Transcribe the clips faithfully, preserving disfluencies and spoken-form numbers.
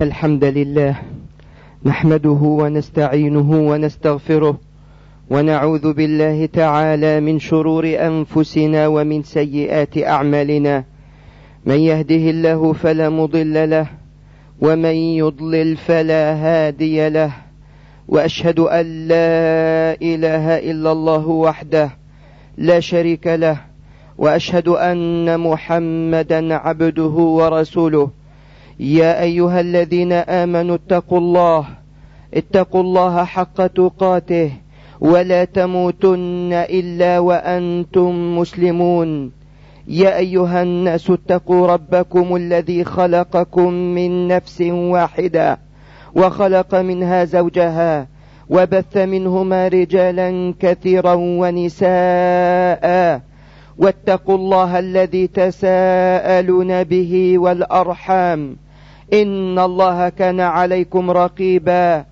الحمد لله نحمده ونستعينه ونستغفره ونعوذ بالله تعالى من شرور أنفسنا ومن سيئات أعمالنا. من يهده الله فلا مضل له ومن يضلل فلا هادي له، وأشهد أن لا إله إلا الله وحده لا شريك له، وأشهد أن محمدا عبده ورسوله. يا أيها الذين آمنوا اتقوا الله اتقوا الله حق تقاته ولا تموتن إلا وأنتم مسلمون. يا أيها الناس اتقوا ربكم الذي خلقكم من نفس واحدة وخلق منها زوجها وبث منهما رجالا كثيرا ونساء، واتقوا الله الذي تساءلون به والأرحام إن الله كان عليكم رقيبا.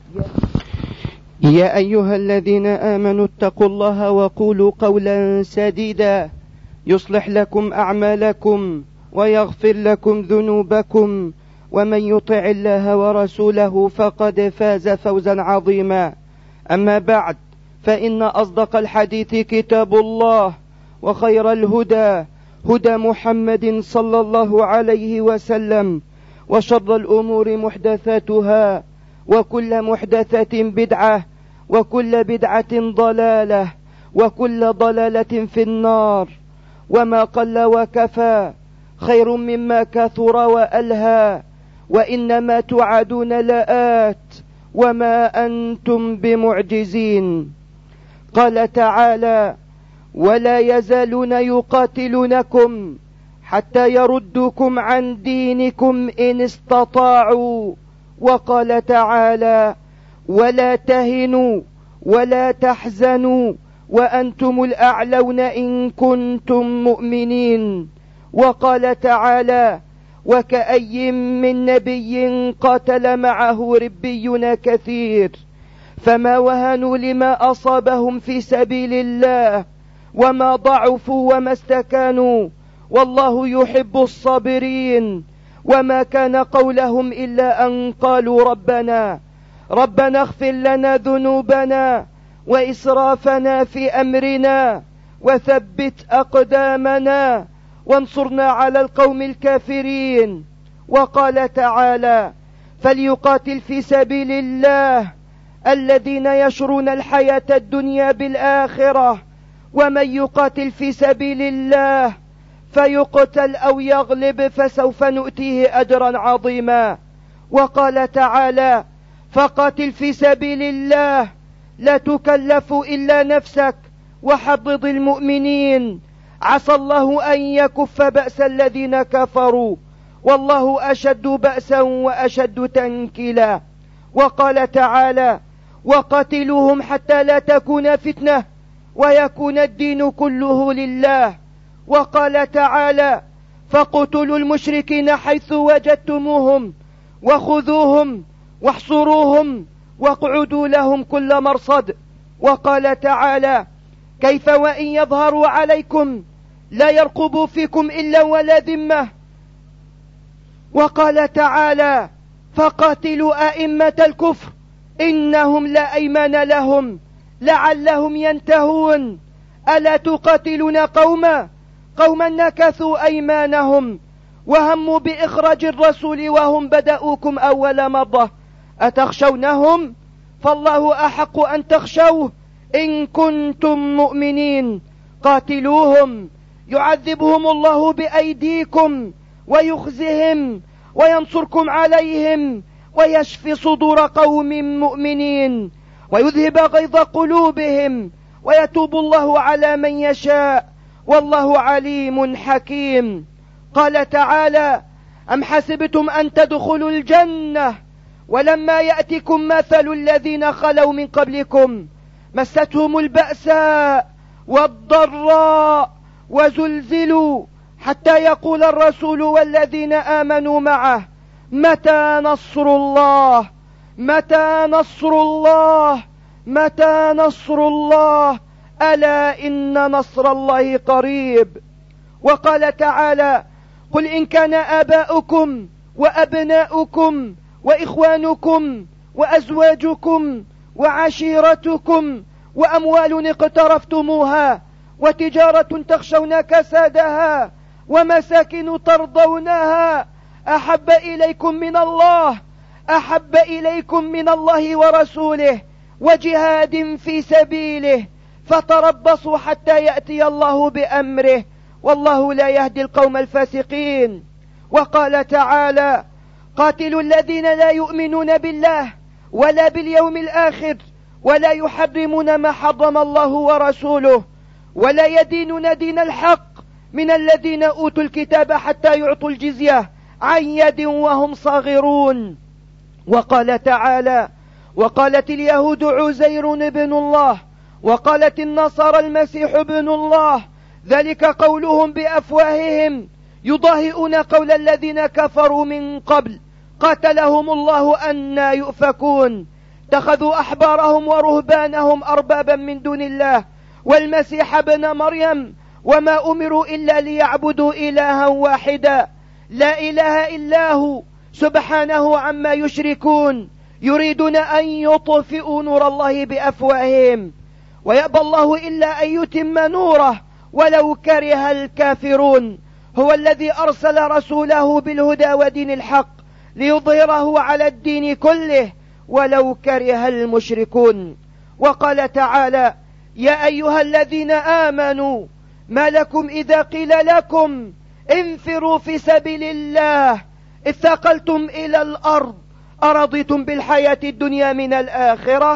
يا أيها الذين آمنوا اتقوا الله وقولوا قولا سديدا يصلح لكم أعمالكم ويغفر لكم ذنوبكم، ومن يطع الله ورسوله فقد فاز فوزا عظيما. أما بعد، فإن أصدق الحديث كتاب الله، وخير الهدى هدى محمد صلى الله عليه وسلم، وشر الأمور محدثاتها، وكل محدثة بدعة، وكل بدعة ضلالة، وكل ضلالة في النار. وما قل وكفى خير مما كثر وألهى، وإنما توعدون لآت وما أنتم بمعجزين. قال تعالى: ولا يزالون يقاتلونكم حتى يردوكم عن دينكم إن استطاعوا. وقال تعالى: ولا تهنوا ولا تحزنوا وأنتم الأعلون إن كنتم مؤمنين. وقال تعالى: وكأي من نبي قاتل معه ربيون كثير فما وهنوا لما أصابهم في سبيل الله وما ضعفوا وما استكانوا والله يحب الصابرين. وما كان قولهم إلا أن قالوا ربنا ربنا اغفر لنا ذنوبنا وإسرافنا في أمرنا وثبت أقدامنا وانصرنا على القوم الكافرين. وقال تعالى: فليقاتل في سبيل الله الذين يشرون الحياة الدنيا بالآخرة، ومن يقاتل في سبيل الله فيقتل أو يغلب فسوف نؤتيه أجرا عظيما. وقال تعالى: فقاتل في سبيل الله لا تكلف إلا نفسك وحضض المؤمنين، عسى الله أن يكف بأس الذين كفروا والله أشد بأسا وأشد تنكيلا. وقال تعالى: وقاتلوهم حتى لا تكون فتنة ويكون الدين كله لله. وقال تعالى: فاقتلوا المشركين حيث وجدتموهم وخذوهم واحصروهم واقعدوا لهم كل مرصد. وقال تعالى: كيف وإن يظهروا عليكم لا يرقبوا فيكم إلا ولا ذمة. وقال تعالى: فقاتلوا أئمة الكفر إنهم لا أيمان لهم لعلهم ينتهون. ألا تقاتلون قوما قوما نكثوا أيمانهم وهموا بإخراج الرسول وهم بدأوكم أول مرة أتخشونهم فالله أحق أن تخشوه إن كنتم مؤمنين. قاتلوهم يعذبهم الله بأيديكم ويخزهم وينصركم عليهم ويشفي صدور قوم مؤمنين ويذهب غيظ قلوبهم ويتوب الله على من يشاء والله عليم حكيم. قال تعالى: أم حسبتم أن تدخلوا الجنة ولما يأتكم مثل الذين خلوا من قبلكم مستهم البأساء والضراء وزلزلوا حتى يقول الرسول والذين آمنوا معه متى نصر الله متى نصر الله متى نصر الله ألا إن نصر الله قريب. وقال تعالى: قل إن كان آباؤكم وأبناؤكم وإخوانكم وأزواجكم وعشيرتكم وأموال اقترفتموها وتجارة تخشون كسادها ومساكن ترضونها أحب إليكم من الله أحب إليكم من الله ورسوله وجهاد في سبيله فتربصوا حتى يأتي الله بأمره والله لا يهدي القوم الفاسقين. وقال تعالى: قاتلوا الذين لا يؤمنون بالله ولا باليوم الآخر ولا يحرمون ما حرم الله ورسوله ولا يدينون دين الحق من الذين أوتوا الكتاب حتى يعطوا الجزية عن يد وهم صاغرون. وقال تعالى: وقالت اليهود عزير ابن الله وقالت النصارى المسيح ابن الله ذلك قولهم بأفواههم يضاهئون قول الذين كفروا من قبل قاتلهم الله أنى يؤفكون. اتخذوا أحبارهم ورهبانهم أربابا من دون الله والمسيح ابن مريم وما أمروا إلا ليعبدوا إلها واحدا لا إله إلا هو سبحانه عما يشركون يريدون أن يطفئوا نور الله بأفواههم ويأبى الله إلا أن يتم نوره ولو كره الكافرون. هو الذي أرسل رسوله بالهدى ودين الحق ليظهره على الدين كله ولو كره المشركون. وقال تعالى: يا أيها الذين آمنوا ما لكم إذا قيل لكم انفروا في سبيل الله اثقلتم إلى الأرض أرضيتم بالحياة الدنيا من الآخرة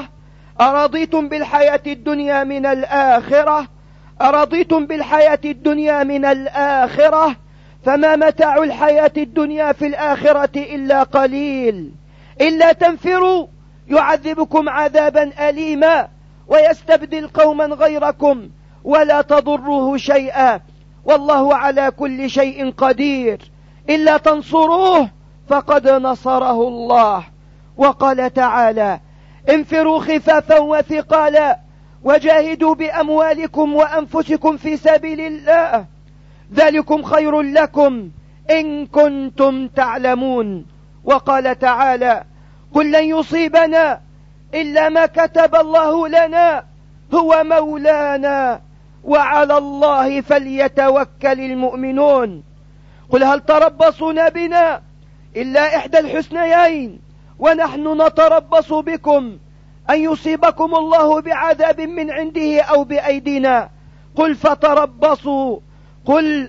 أرضيتم بالحياة الدنيا من الآخرة أرضيتم بالحياة الدنيا من الآخرة فما متاع الحياة الدنيا في الآخرة إلا قليل إلا تنفروا يعذبكم عذابا أليما ويستبدل قوما غيركم ولا تضروه شيئا والله على كل شيء قدير إلا تنصروه فقد نصره الله. وقال تعالى: انفروا خفافا وثقالا وجاهدوا بأموالكم وأنفسكم في سبيل الله ذلكم خير لكم إن كنتم تعلمون. وقال تعالى: قل لن يصيبنا إلا ما كتب الله لنا هو مولانا وعلى الله فليتوكل المؤمنون. قل هل تربصون بنا إلا إحدى الحسنيين ونحن نتربص بكم أن يصيبكم الله بعذاب من عنده أو بأيدينا قل فتربصوا قل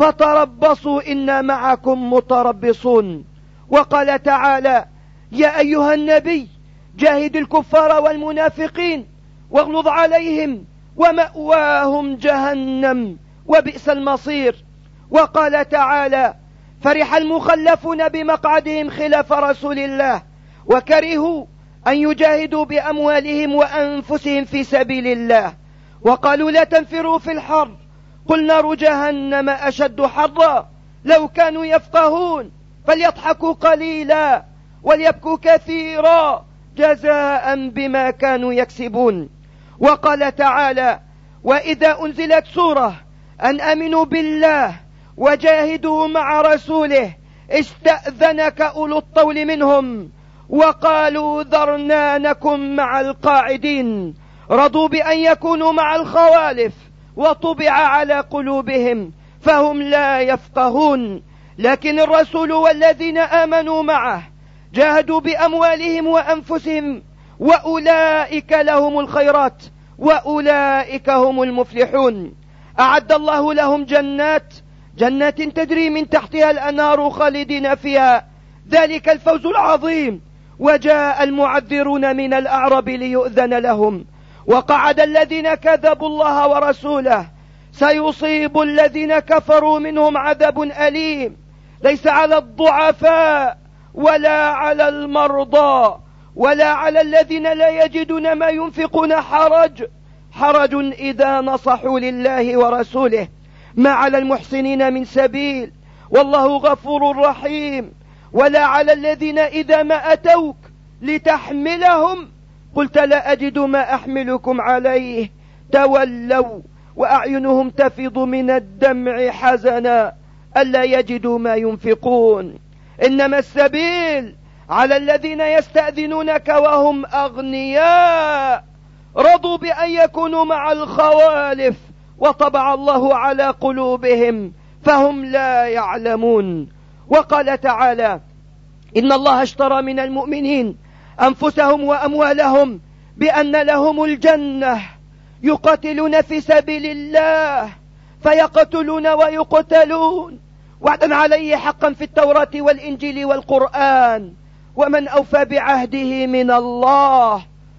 فتربصوا إنا معكم متربصون. وقال تعالى: يا أيها النبي جاهد الكفار والمنافقين واغلظ عليهم ومأواهم جهنم وبئس المصير. وقال تعالى: فرح المخلفون بمقعدهم خلاف رسول الله وكرهوا أن يجاهدوا بأموالهم وأنفسهم في سبيل الله وقالوا لا تنفروا في الحر قل نار جهنم أشد حرا لو كانوا يفقهون فليضحكوا قليلا وليبكوا كثيرا جزاء بما كانوا يكسبون. وقال تعالى: وإذا أنزلت سورة أن آمنوا بالله وجاهدوا مع رسوله استأذنك أولو الطول منهم وقالوا ذرنا نكن مع القاعدين رضوا بأن يكونوا مع الخوالف وطبع على قلوبهم فهم لا يفقهون. لكن الرسول والذين آمنوا معه جاهدوا بأموالهم وأنفسهم وأولئك لهم الخيرات وأولئك هم المفلحون. أعد الله لهم جنات جنات تجري من تحتها الأنهار خالدين فيها ذلك الفوز العظيم. وجاء المعذرون من الأعراب ليؤذن لهم وقعد الذين كذبوا الله ورسوله سيصيب الذين كفروا منهم عذاب أليم ليس على الضعفاء ولا على المرضى ولا على الذين لا يجدون ما ينفقون حرج حرج إذا نصحوا لله ورسوله ما على المحسنين من سبيل والله غفور رحيم. ولا على الذين إذا ما أتوك لتحملهم قلت لا أجد ما أحملكم عليه تولوا وأعينهم تفيض من الدمع حزنا ألا يجدوا ما ينفقون. إنما السبيل على الذين يستأذنونك وهم أغنياء رضوا بأن يكونوا مع الخوالف وطبع الله على قلوبهم فهم لا يعلمون. وقال تعالى: إن الله اشترى من المؤمنين أنفسهم وأموالهم بأن لهم الجنة يقاتلون في سبيل الله فيقتلون ويقتلون وعدا عليه حقا في التوراة والإنجيل والقرآن ومن أوفى بعهده من الله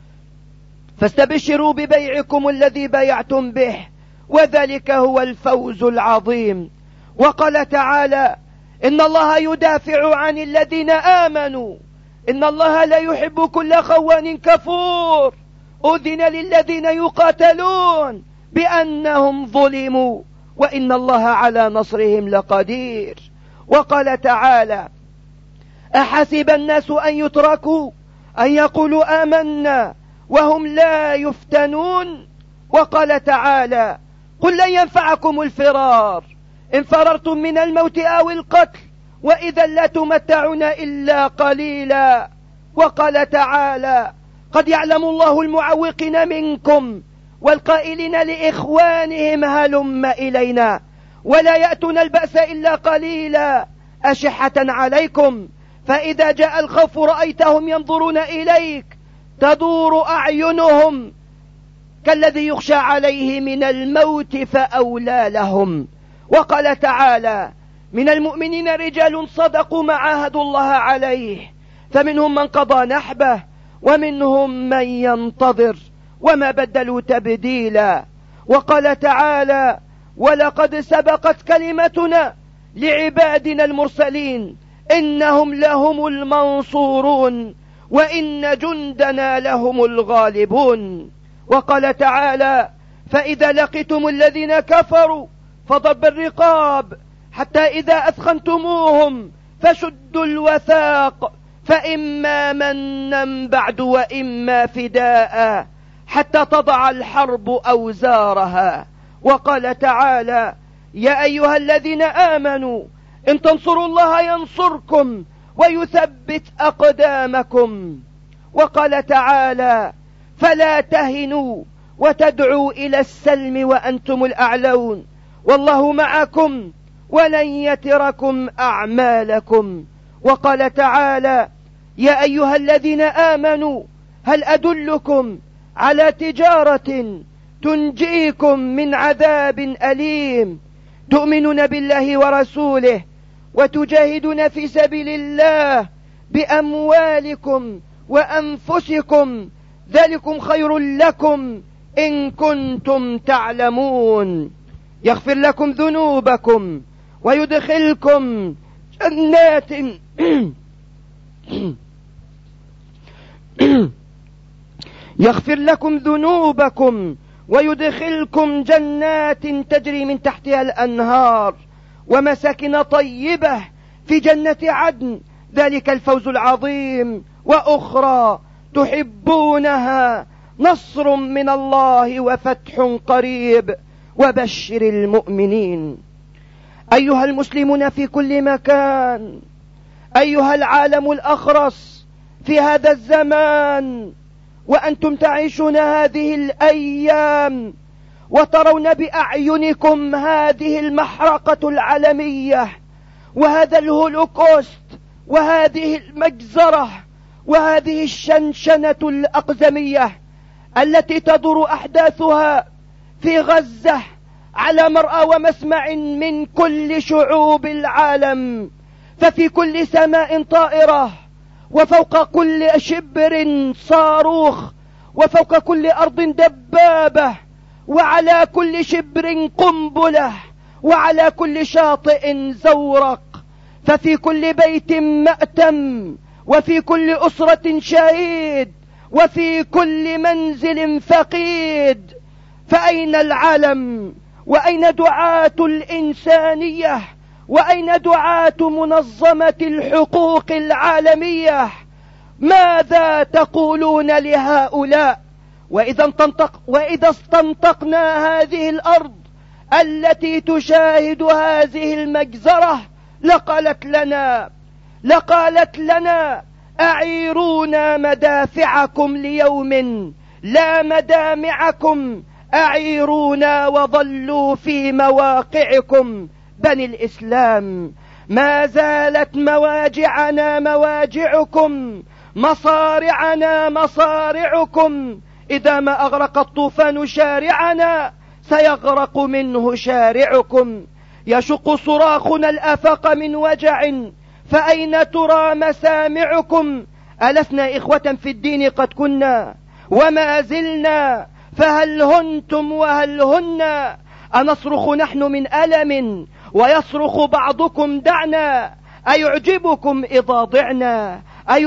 فاستبشروا ببيعكم الذي بايعتم به وذلك هو الفوز العظيم. وقال تعالى: إن الله يدافع عن الذين آمنوا إن الله لا يحب كل خوان كفور أذن للذين يقاتلون بأنهم ظلموا وإن الله على نصرهم لقدير. وقال تعالى: أحسب الناس أن يتركوا أن يقولوا آمنا وهم لا يفتنون. وقال تعالى: قل لن ينفعكم الفرار إن فررتم من الموت أو القتل وإذا لا تمتعون إلا قليلا. وقال تعالى: قد يعلم الله المعوقين منكم والقائلين لإخوانهم هلم إلينا ولا يأتون البأس إلا قليلا أشحة عليكم فإذا جاء الخوف رأيتهم ينظرون إليك تدور أعينهم كالذي يخشى عليه من الموت فأولى لهم. وقال تعالى: من المؤمنين رجال صدقوا ما عاهدوا الله عليه فمنهم من قضى نحبه ومنهم من ينتظر وما بدلوا تبديلا. وقال تعالى: ولقد سبقت كلمتنا لعبادنا المرسلين إنهم لهم المنصورون وإن جندنا لهم الغالبون. وقال تعالى: فإذا لقيتم الذين كفروا فضرب الرقاب حتى إذا أثخنتموهم فشدوا الوثاق فإما منا بعد وإما فداء حتى تضع الحرب أوزارها. وقال تعالى: يا أيها الذين آمنوا إن تنصروا الله ينصركم ويثبت أقدامكم. وقال تعالى: فلا تهنوا وتدعوا إلى السلم وأنتم الأعلون والله معكم ولن يتركم أعمالكم. وقال تعالى: يا أيها الذين آمنوا هل أدلكم على تجارة تنجيكم من عذاب أليم تؤمنون بالله ورسوله وتجاهدون في سبيل الله بأموالكم وأنفسكم ذلكم خير لكم إن كنتم تعلمون يغفر لكم ذنوبكم ويدخلكم جنات يغفر لكم ذنوبكم ويدخلكم جنات تجري من تحتها الأنهار ومساكن طيبة في جنة عدن ذلك الفوز العظيم. وأخرى تحبونها نصر من الله وفتح قريب وبشر المؤمنين. أيها المسلمون في كل مكان، أيها العالم الأخرس في هذا الزمان وأنتم تعيشون هذه الأيام وترون بأعينكم هذه المحرقة العالمية وهذا الهولوكوست وهذه المجزرة وهذه الشنشنة الأقزمية التي تدور أحداثها في غزة على مرأى ومسمع من كل شعوب العالم، ففي كل سماء طائرة وفوق كل شبر صاروخ وفوق كل أرض دبابة وعلى كل شبر قنبلة وعلى كل شاطئ زورق، ففي كل بيت مأتم وفي كل أسرة شهيد وفي كل منزل فقيد. فأين العالم وأين دعاة الإنسانية وأين دعاة منظمة الحقوق العالمية؟ ماذا تقولون لهؤلاء؟ وإذا استنطق وإذا استنطقنا هذه الأرض التي تشاهد هذه المجزرة لقالت لنا لقالت لنا أعيرونا مدافعكم ليوم لا مدامعكم، أعيرونا وظلوا في مواقعكم. بني الإسلام، ما زالت مواجعنا مواجعكم، مصارعنا مصارعكم. إذا ما أغرق الطوفان شارعنا سيغرق منه شارعكم. يشق صراخنا الآفاق من وجع، فأين ترى مسامعكم؟ ألسنا إخوة في الدين قد كنا وما زلنا، فهل هنتم وهل هن؟ أنصرخ نحن من ألم ويصرخ بعضكم دعنا؟ أيعجبكم إذا ضعنا؟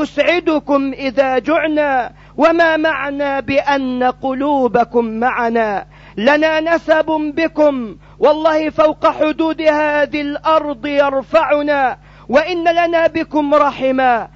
أيسعدكم إذا جعنا؟ وما معنى بأن قلوبكم معنا؟ لنا نسب بكم والله فوق حدود هذه الأرض يرفعنا، وإن لنا بكم رحما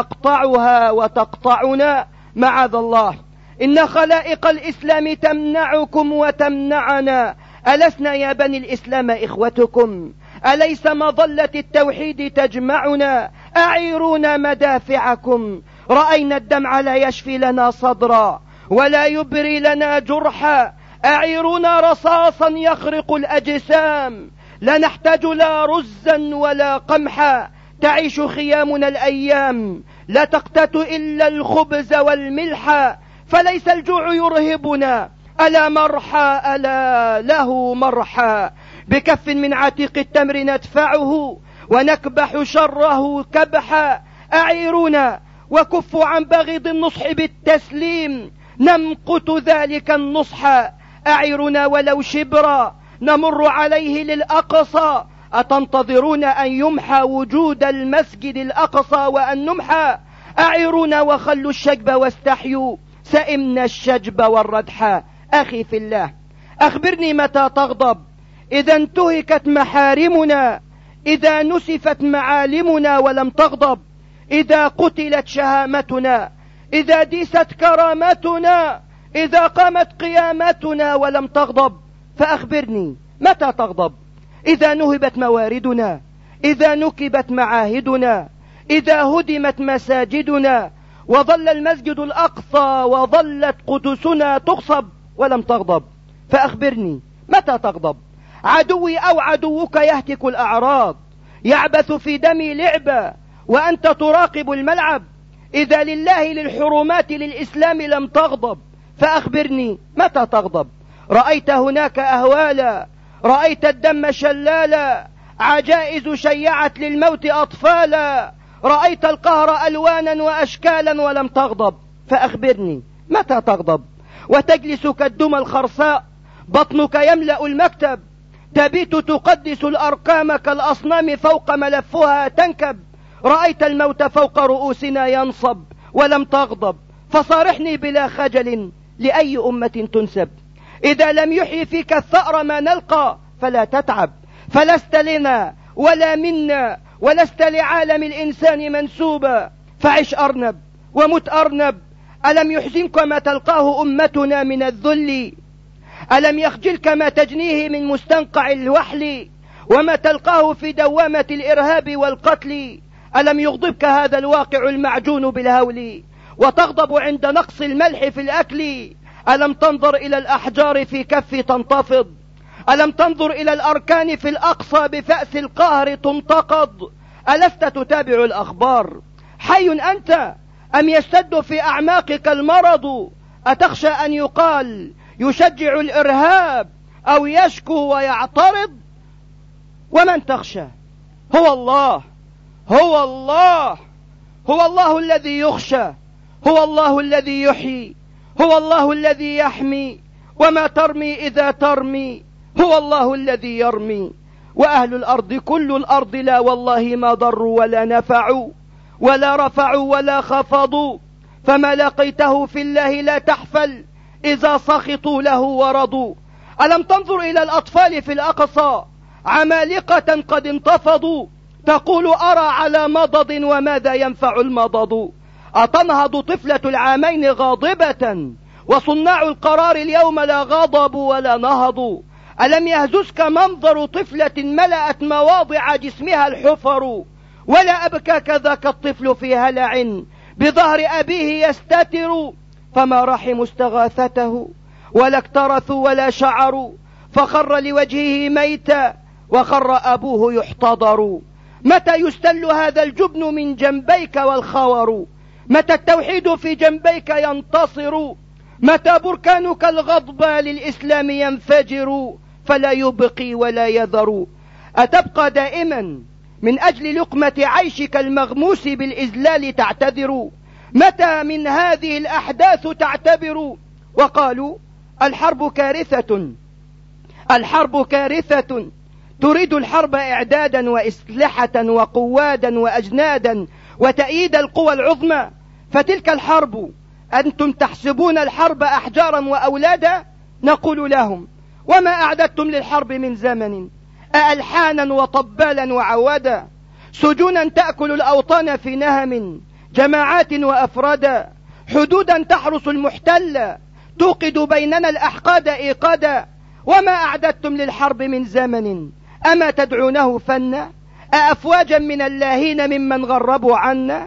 أنقطعها وتقطعنا. معاذ الله، إن خلائق الإسلام تمنعكم وتمنعنا. ألسنا يا بني الإسلام إخوتكم؟ أليس مظلة التوحيد تجمعنا؟ أعيرونا مدافعكم. رأينا الدمع لا يشفي لنا صدرا ولا يبري لنا جرحا، أعيرونا رصاصا يخرق الأجسام، لا نحتاج لا رزا ولا قمحا. تعيش خيامنا الأيام لا تقتات إلا الخبز والملح، فليس الجوع يرهبنا ألا مرحى ألا له مرحى. بكف من عتيق التمر ندفعه ونكبح شره كبحا. أعيرونا وكفوا عن بغيض النصح بالتسليم، نمقت ذلك النصح. أعيرونا ولو شبرا نمر عليه للأقصى، أتنتظرون أن يمحى وجود المسجد الأقصى وأن نمحى؟ أعيرونا وخلوا الشجب واستحيوا، سئمنا الشجب والردح. أخي في الله، أخبرني متى تغضب؟ إذا انتهكت محارمنا، إذا نسفت معالمنا ولم تغضب، إذا قتلت شهامتنا، إذا ديست كرامتنا، إذا قامت قيامتنا ولم تغضب. فأخبرني متى تغضب؟ إذا نهبت مواردنا، إذا نكبت معاهدنا، إذا هدمت مساجدنا، وظل المسجد الأقصى وظلت قدسنا تغصب ولم تغضب. فأخبرني متى تغضب؟ عدوي أو عدوك يهتك الأعراض، يعبث في دمي لعبة وأنت تراقب الملعب. إذا لله للحرمات للإسلام لم تغضب، فأخبرني متى تغضب؟ رأيت هناك أهوالا، رأيت الدم شلالا، عجائز شيعت للموت أطفالا، رأيت القهر ألوانا وأشكالا ولم تغضب. فأخبرني متى تغضب؟ وتجلس كالدمى الخرساء، بطنك يملأ المكتب، تبيت تقدس الأرقام كالأصنام فوق ملفها تنكب. رأيت الموت فوق رؤوسنا ينصب ولم تغضب. فصارحني بلا خجل، لأي أمة تنسب؟ إذا لم يحيي فيك الثأر ما نلقى فلا تتعب، فلست لنا ولا منا ولست لعالم الإنسان منسوبا. فعش أرنب ومت أرنب، ألم يحزنك ما تلقاه أمتنا من الذل؟ ألم يخجلك ما تجنيه من مستنقع الوحل وما تلقاه في دوامة الإرهاب والقتل؟ ألم يغضبك هذا الواقع المعجون بالهول وتغضب عند نقص الملح في الأكل؟ ألم تنظر إلى الأحجار في كفي تنتفض؟ ألم تنظر إلى الأركان في الأقصى بفأس القهر تنتقض؟ ألست تتابع الأخبار؟ حي أنت أم يشتد في أعماقك المرض؟ أتخشى أن يقال يشجع الإرهاب أو يشكو ويعترض؟ ومن تخشى؟ هو الله، هو الله، هو الله الذي يخشى، هو الله الذي يحيي، هو الله الذي يحمي، وما ترمي إذا ترمي هو الله الذي يرمي. وأهل الأرض كل الأرض لا والله ما ضروا ولا نفعوا ولا رفعوا ولا خفضوا، فما لقيته في الله لا تحفل إذا سخطوا له ورضوا. ألم تنظر إلى الأطفال في الأقصى عمالقة قد انتفضوا، تقول أرى على مضض وماذا ينفع المضض؟ أتنهض طفلة العامين غاضبة وصناع القرار اليوم لا غضبوا ولا نهضوا؟ ألم يهززك منظر طفلة ملأت مواضع جسمها الحفر؟ ولا أبكاك ذاك الطفل في هلع بظهر أبيه يستتر، فما رحموا استغاثته ولا اكترثوا ولا شعروا، فخر لوجهه ميتا وخر أبوه يحتضر. متى يستل هذا الجبن من جنبيك والخور؟ متى التوحيد في جنبيك ينتصر؟ متى بركانك الغضب للإسلام ينفجر فلا يبقي ولا يذر؟ أتبقى دائما من أجل لقمة عيشك المغموس بالإذلال تعتذر؟ متى من هذه الأحداث تعتبر؟ وقالوا الحرب كارثة، الحرب كارثة، تريد الحرب إعدادا وإسلحة وقوادا وأجنادا وتأييد القوى العظمى، فتلك الحرب أنتم تحسبون الحرب أحجارا وأولادا؟ نقول لهم وما أعددتم للحرب من زمن؟ أألحانا وطبالا وعوادا، سجونا تأكل الأوطان في نهم، جماعات وأفرادا، حدودا تحرس المحتل، توقد بيننا الأحقاد إيقادا. وما أعددتم للحرب من زمن؟ أما تدعونه فنا؟ أأفواجا من اللاهين ممن غربوا عنا؟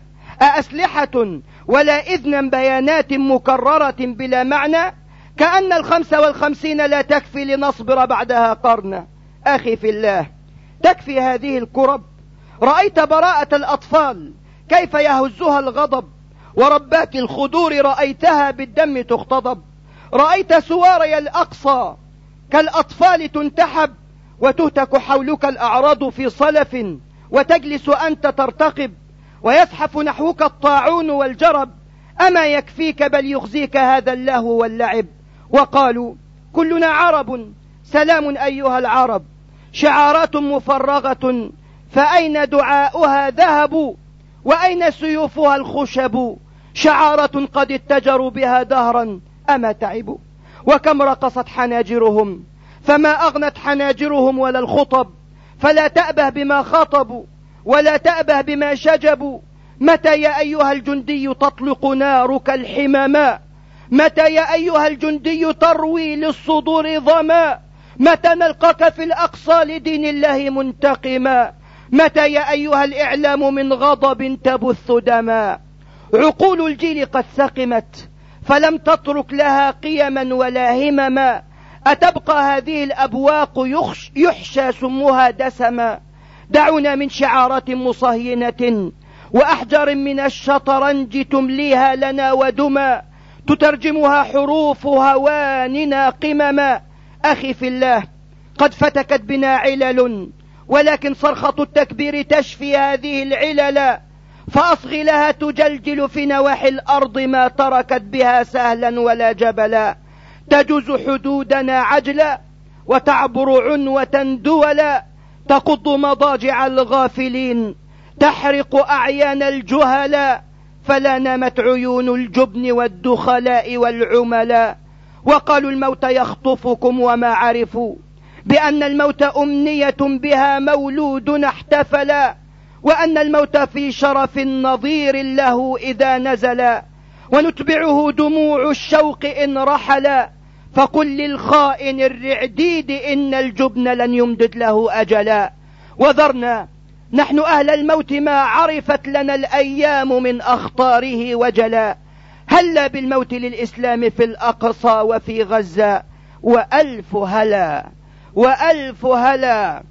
أأسلحة ولا إذنا بيانات مكررة بلا معنى؟ كأن الخمس والخمسين لا تكفي لنصبر بعدها قرنا. أخي في الله، تكفي هذه الكرب. رأيت براءة الأطفال كيف يهزها الغضب، وربات الخدور رأيتها بالدم تختضب. رأيت سواري الأقصى كالأطفال تنتحب، وتهتك حولك الأعراض في صلف، وتجلس أنت ترتقب، ويزحف نحوك الطاعون والجرب. أما يكفيك بل يخزيك هذا اللهو واللعب؟ وقالوا كلنا عرب، سلام أيها العرب، شعارات مفرغة، فأين دعاؤها ذهب؟ وأين سيوفها الخشب؟ شعارة قد اتجروا بها دهرا، أما تعبوا؟ وكم رقصت حناجرهم فما أغنت حناجرهم ولا الخطب، فلا تأبه بما خاطبوا ولا تأبه بما شجبوا. متى يا أيها الجندي تطلق نارك الحمما؟ متى يا أيها الجندي تروي للصدور ظما؟ متى نلقاك في الأقصى لدين الله منتقما؟ متى يا أيها الإعلام من غضب تبث دما؟ عقول الجيل قد سقمت فلم تترك لها قيما ولا همما. أتبقى هذه الأبواق يخش يحشى سمها دسما؟ دعونا من شعارات مصهينة وأحجار من الشطرنج تمليها لنا ودما، تترجمها حروف هواننا قمما. أخي في الله، قد فتكت بنا علل، ولكن صرخة التكبير تشفي هذه العلل، فأصغ لها تجلجل في نواحي الأرض ما تركت بها سهلا ولا جبلا. تجوز حدودنا عجلا وتعبر عنوة دولا، تقض مضاجع الغافلين، تحرق أعيان الجهلاء، فلا نامت عيون الجبن والدخلاء والعملاء. وقالوا الموت يخطفكم وما عرفوا بأن الموت أمنية بها مولود احتفلا، وأن الموت في شرف نظير له إذا نزل، ونتبعه دموع الشوق إن رحلا. فقل للخائن الرعديد إن الجبن لن يمدد له أجلا. وذرنا نحن أهل الموت ما عرفت لنا الأيام من أخطاره وجلا. هلا بالموت للإسلام في الأقصى وفي غزة، وألف هلا وألف هلا.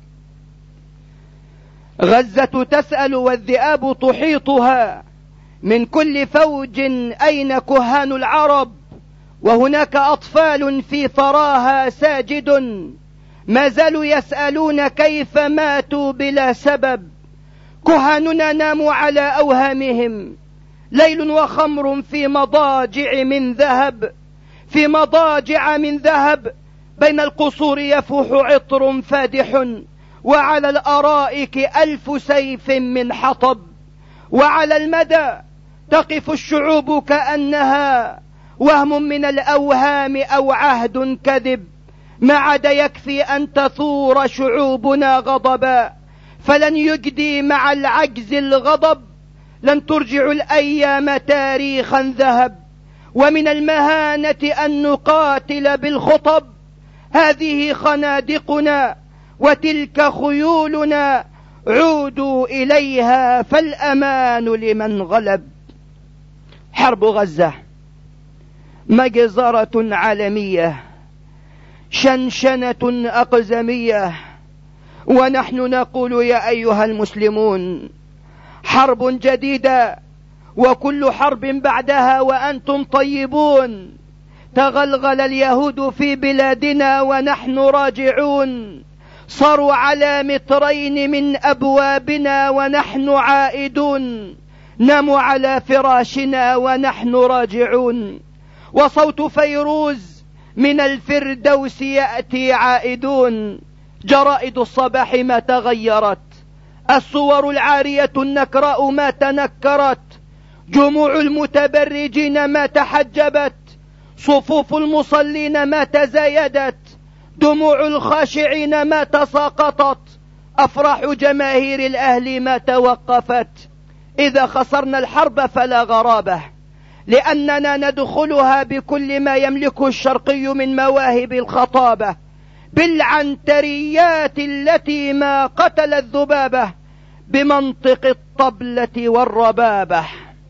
غزة تسأل والذئاب تحيطها، من كل فوج أين كهان العرب؟ وهناك أطفال في ثراها ساجد، ما زالوا يسألون كيف ماتوا بلا سبب. كهاننا ناموا على أوهامهم، ليل وخمر في مضاجع من ذهب، في مضاجع من ذهب. بين القصور يفوح عطر فادح، وعلى الأرائك ألف سيف من حطب. وعلى المدى تقف الشعوب كأنها وهم من الأوهام أو عهد كذب. ما عاد يكفي أن تثور شعوبنا غضبا، فلن يجدي مع العجز الغضب. لن ترجع الأيام تاريخا ذهب، ومن المهانة أن نقاتل بالخطب. هذه خنادقنا وتلك خيولنا، عودوا إليها فالأمان لمن غلب. حرب غزة مجزرة عالمية، شنشنة أقزمية، ونحن نقول يا أيها المسلمون حرب جديدة، وكل حرب بعدها وأنتم طيبون. تغلغل اليهود في بلادنا ونحن راجعون، صاروا على مترين من أبوابنا ونحن عائدون، ناموا على فراشنا ونحن راجعون، وصوت فيروز من الفردوس يأتي عائدون. جرائد الصباح ما تغيرت، الصور العارية النكراء ما تنكرت، جموع المتبرجين ما تحجبت، صفوف المصلين ما تزايدت، دموع الخاشعين ما تساقطت، أفراح جماهير الأهل ما توقفت. إذا خسرنا الحرب فلا غرابة، لأننا ندخلها بكل ما يملكه الشرقي من مواهب الخطابة، بالعنتريات التي ما قتل الذبابة، بمنطق الطبلة والربابة.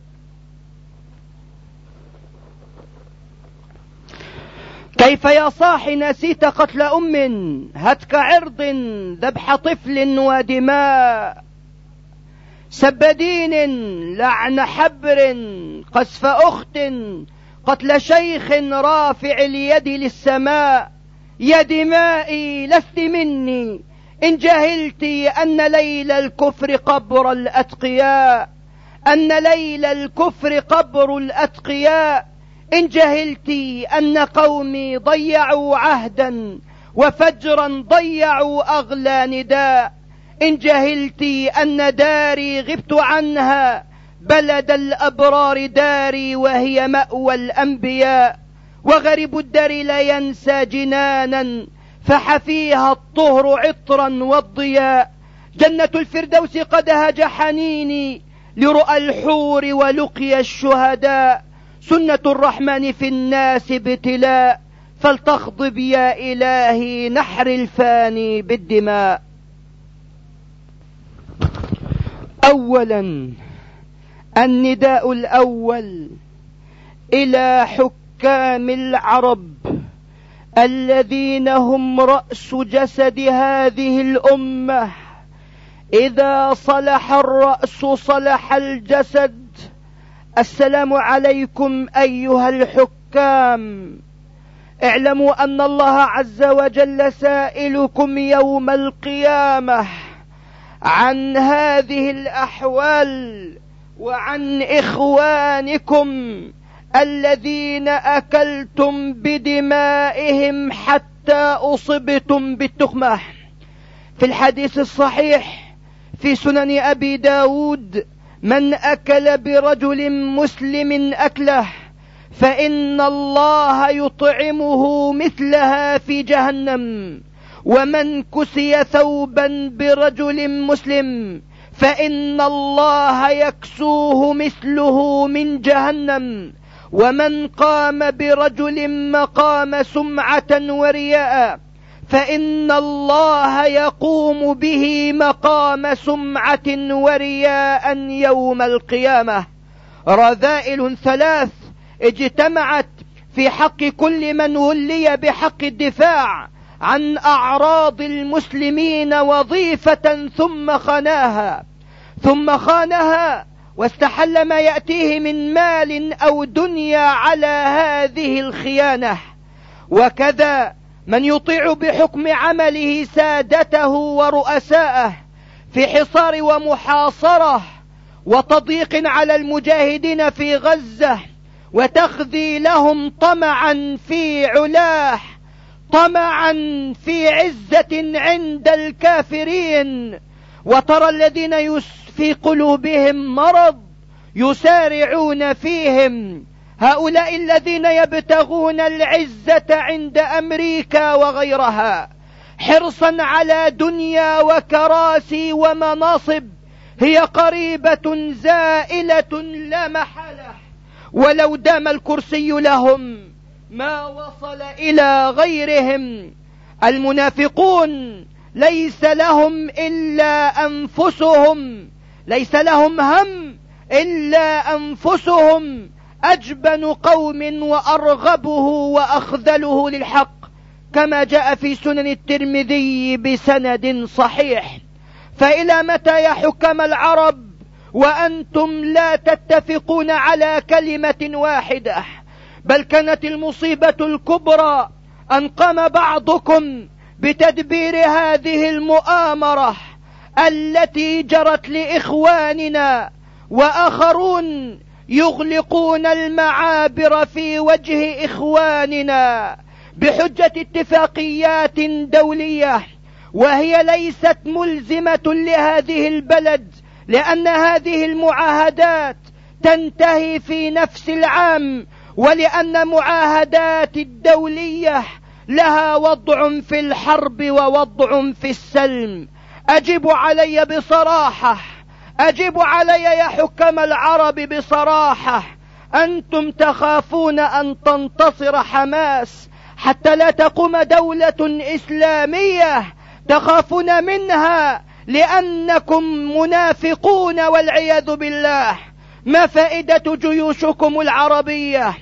كيف يا صاح نسيت قتل أم، هتك عرض، ذبح طفل ودماء، سب دين، لعن حبر، قذف أخت، قتل شيخ رافع اليد للسماء. يا دمائي لست مني إن جهلت أن ليل الكفر قبر الأتقياء، أن ليل الكفر قبر الأتقياء. إن جهلت أن قومي ضيعوا عهدا وفجرا ضيعوا أغلى نداء. إن جهلت أن داري غبت عنها، بلد الأبرار داري وهي مأوى الأنبياء. وغريب الدار لا ينسى جنانا، فحفيها الطهر عطرا والضياء. جنة الفردوس قد هاج حنيني لرؤى الحور ولقي الشهداء. سنة الرحمن في الناس ابتلاء، فلتخضب يا إلهي نحر الفاني بالدماء. أولا النداء الأول إلى حكام العرب الذين هم رأس جسد هذه الأمة. إذا صلح الرأس صلح الجسد. السلام عليكم أيها الحكام، اعلموا أن الله عز وجل سائلكم يوم القيامة عن هذه الأحوال وعن إخوانكم الذين أكلتم بدمائهم حتى أصبتم بالتخمة. في الحديث الصحيح في سنن أبي داود: من أكل برجل مسلم أكله فإن الله يطعمه مثلها في جهنم، ومن كسي ثوبا برجل مسلم فإن الله يكسوه مثله من جهنم، ومن قام برجل مقام سمعة ورياء فإن الله يقوم به مقام سمعة ورياء يوم القيامة. رذائل ثلاث اجتمعت في حق كل من ولي بحق الدفاع عن أعراض المسلمين وظيفة ثم خاناها ثم خانها واستحل ما يأتيه من مال أو دنيا على هذه الخيانة. وكذا من يطيع بحكم عمله سادته ورؤساءه في حصار ومحاصرة وتضييق على المجاهدين في غزة، وتخذيلهم طمعا في علاه، طمعا في عزة عند الكافرين. وترى الذين في قلوبهم مرض يسارعون فيهم، هؤلاء الذين يبتغون العزة عند أمريكا وغيرها حرصا على دنيا وكراسي ومناصب، هي قريبة زائلة لا محالة، ولو دام الكرسي لهم ما وصل إلى غيرهم. المنافقون ليس لهم إلا أنفسهم، ليس لهم هم إلا أنفسهم أجبن قوم وأرغبه وأخذله للحق، كما جاء في سنن الترمذي بسند صحيح. فإلى متى يا حكم العرب وأنتم لا تتفقون على كلمة واحدة؟ بل كانت المصيبة الكبرى أن قام بعضكم بتدبير هذه المؤامرة التي جرت لإخواننا، وآخرون يغلقون المعابر في وجه إخواننا بحجة اتفاقيات دولية، وهي ليست ملزمة لهذه البلد، لأن هذه المعاهدات تنتهي في نفس العام، ولأن معاهدات الدولية لها وضع في الحرب ووضع في السلم. أجب علي بصراحة، أجب علي يا حكام العرب بصراحة، أنتم تخافون أن تنتصر حماس حتى لا تقوم دولة إسلامية، تخافون منها لأنكم منافقون والعياذ بالله. ما فائدة جيوشكم العربية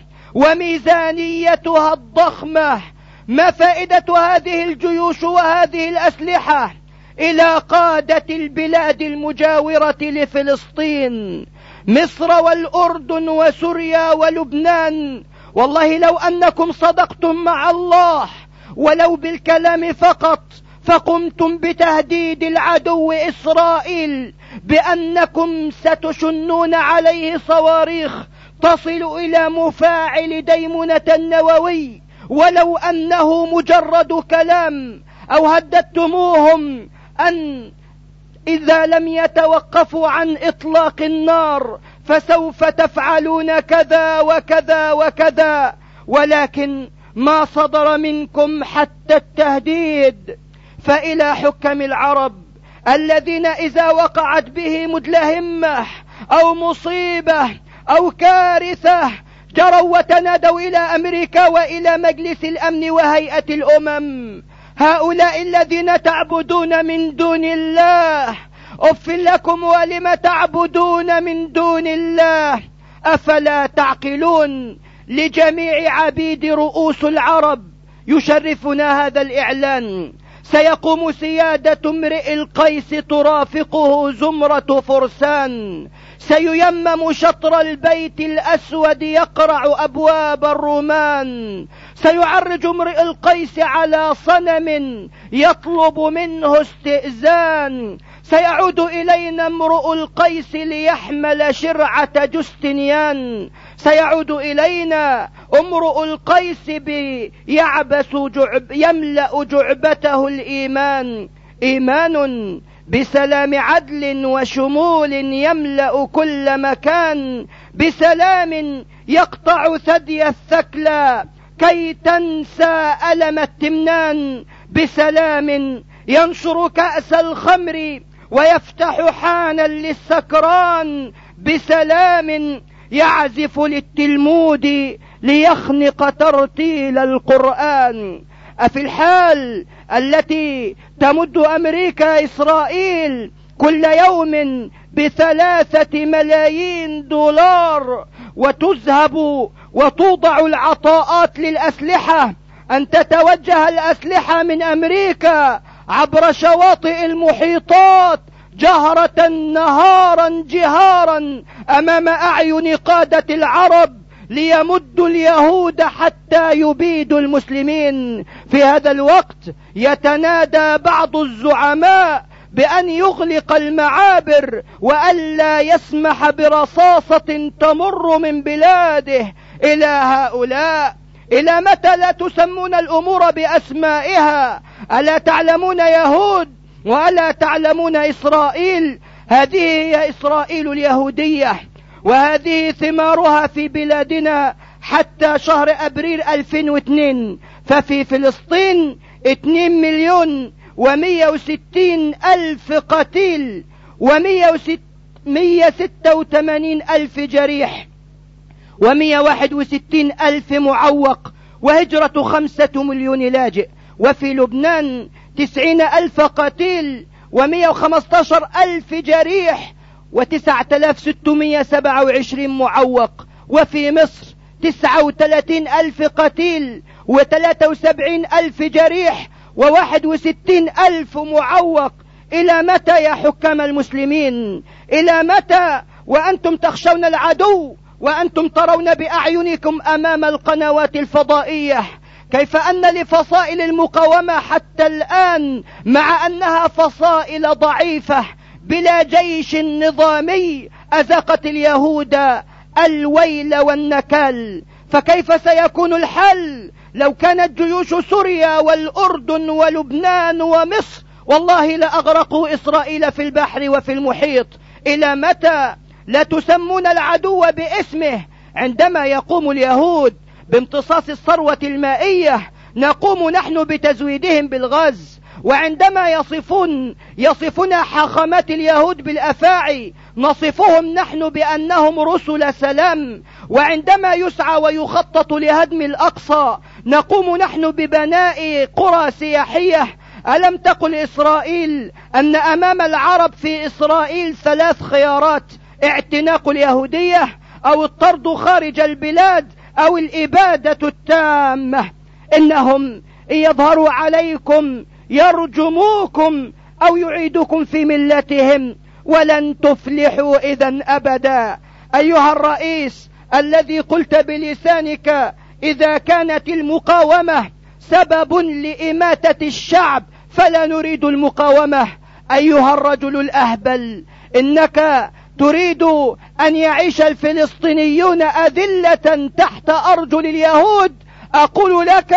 وميزانيتها الضخمة؟ ما فائدة هذه الجيوش وهذه الأسلحة إلى قادة البلاد المجاورة لفلسطين، مصر والأردن وسوريا ولبنان؟ والله لو أنكم صدقتم مع الله ولو بالكلام فقط، فقمتم بتهديد العدو إسرائيل بأنكم ستشنون عليه صواريخ تصل إلى مفاعل ديمونة النووي، ولو أنه مجرد كلام، أو هددتموهم أن إذا لم يتوقفوا عن إطلاق النار فسوف تفعلون كذا وكذا وكذا، ولكن ما صدر منكم حتى التهديد. فإلى حكم العرب الذين إذا وقعت به مدلهمة أو مصيبة أو كارثة جروا وتنادوا إلى أمريكا وإلى مجلس الأمن وهيئة الأمم، هؤلاء الذين تعبدون من دون الله، أف لكم ولم تعبدون من دون الله؟ أفلا تعقلون؟ لجميع عبيد رؤوس العرب يشرفنا هذا الإعلان. سيقوم سيادة امرئ القيس ترافقه زمرة فرسان، سييمم شطر البيت الأسود يقرع أبواب الرومان، سيعرج امرئ القيس على صنم يطلب منه استئذان، سيعود إلينا امرؤ القيس ليحمل شرعة جستنيان، سيعود إلينا امرؤ القيس بيعبس جعب يملأ جعبته الإيمان، إيمان بسلام عدل وشمول يملأ كل مكان، بسلام يقطع ثدي الثكلى كي تنسى ألم التمنان، بسلام ينشر كأس الخمر ويفتح حانا للسكران، بسلام يعزف للتلمود ليخنق ترتيل القرآن. أفي الحال التي تمد أمريكا إسرائيل كل يوم بثلاثة ملايين دولار وتذهب وتوضع العطاءات للأسلحة، أن تتوجه الأسلحة من أمريكا عبر شواطئ المحيطات جهرة نهارا جهارا أمام أعين قادة العرب ليمدوا اليهود حتى يبيدوا المسلمين. في هذا الوقت يتنادى بعض الزعماء بأن يغلق المعابر وألا يسمح برصاصة تمر من بلاده. إلى هؤلاء إلى متى لا تسمون الأمور بأسمائها؟ ألا تعلمون يهود وألا تعلمون إسرائيل؟ هذه هي إسرائيل اليهودية، وهذه ثمارها في بلادنا حتى شهر أبريل ألفين واثنين. ففي فلسطين اثنين مليون ومية وستين ألف قتيل ومية ستة وثمانين ألف جريح ومية واحد وستين ألف معوق، وهجرة خمسة مليون لاجئ. وفي لبنان تسعين ألف قتيل ومية وخمسة عشر ألف جريح وتسعة آلاف ستمية سبعة وعشرين معوق. وفي مصر تسعة وثلاثين ألف قتيل وثلاثة وسبعين ألف جريح وواحد وستين ألف معوق. إلى متى يا حكام المسلمين؟ إلى متى وأنتم تخشون العدو وأنتم ترون بأعينكم أمام القنوات الفضائية كيف أن لفصائل المقاومة حتى الآن مع أنها فصائل ضعيفة بلا جيش نظامي أذاقت اليهود الويل والنكال. فكيف سيكون الحل لو كانت جيوش سوريا والأردن ولبنان ومصر والله لأغرقوا إسرائيل في البحر وفي المحيط؟ إلى متى لا تسمون العدو باسمه؟ عندما يقوم اليهود بامتصاص الثروة المائية نقوم نحن بتزويدهم بالغاز، وعندما يصفون يصفون حاخامات اليهود بالأفاعي نصفهم نحن بأنهم رسل سلام، وعندما يسعى ويخطط لهدم الأقصى نقوم نحن ببناء قرى سياحية. ألم تقل إسرائيل أن أمام العرب في إسرائيل ثلاث خيارات: اعتناق اليهودية أو الطرد خارج البلاد أو الإبادة التامة؟ إنهم إن يظهروا عليكم يرجموكم أو يعيدوكم في ملتهم ولن تفلحوا إذن أبدا. أيها الرئيس الذي قلت بلسانك إذا كانت المقاومة سبب لإماتة الشعب فلا نريد المقاومة، أيها الرجل الأهبل إنك تريد أن يعيش الفلسطينيون أذلة تحت أرجل اليهود. أقول لك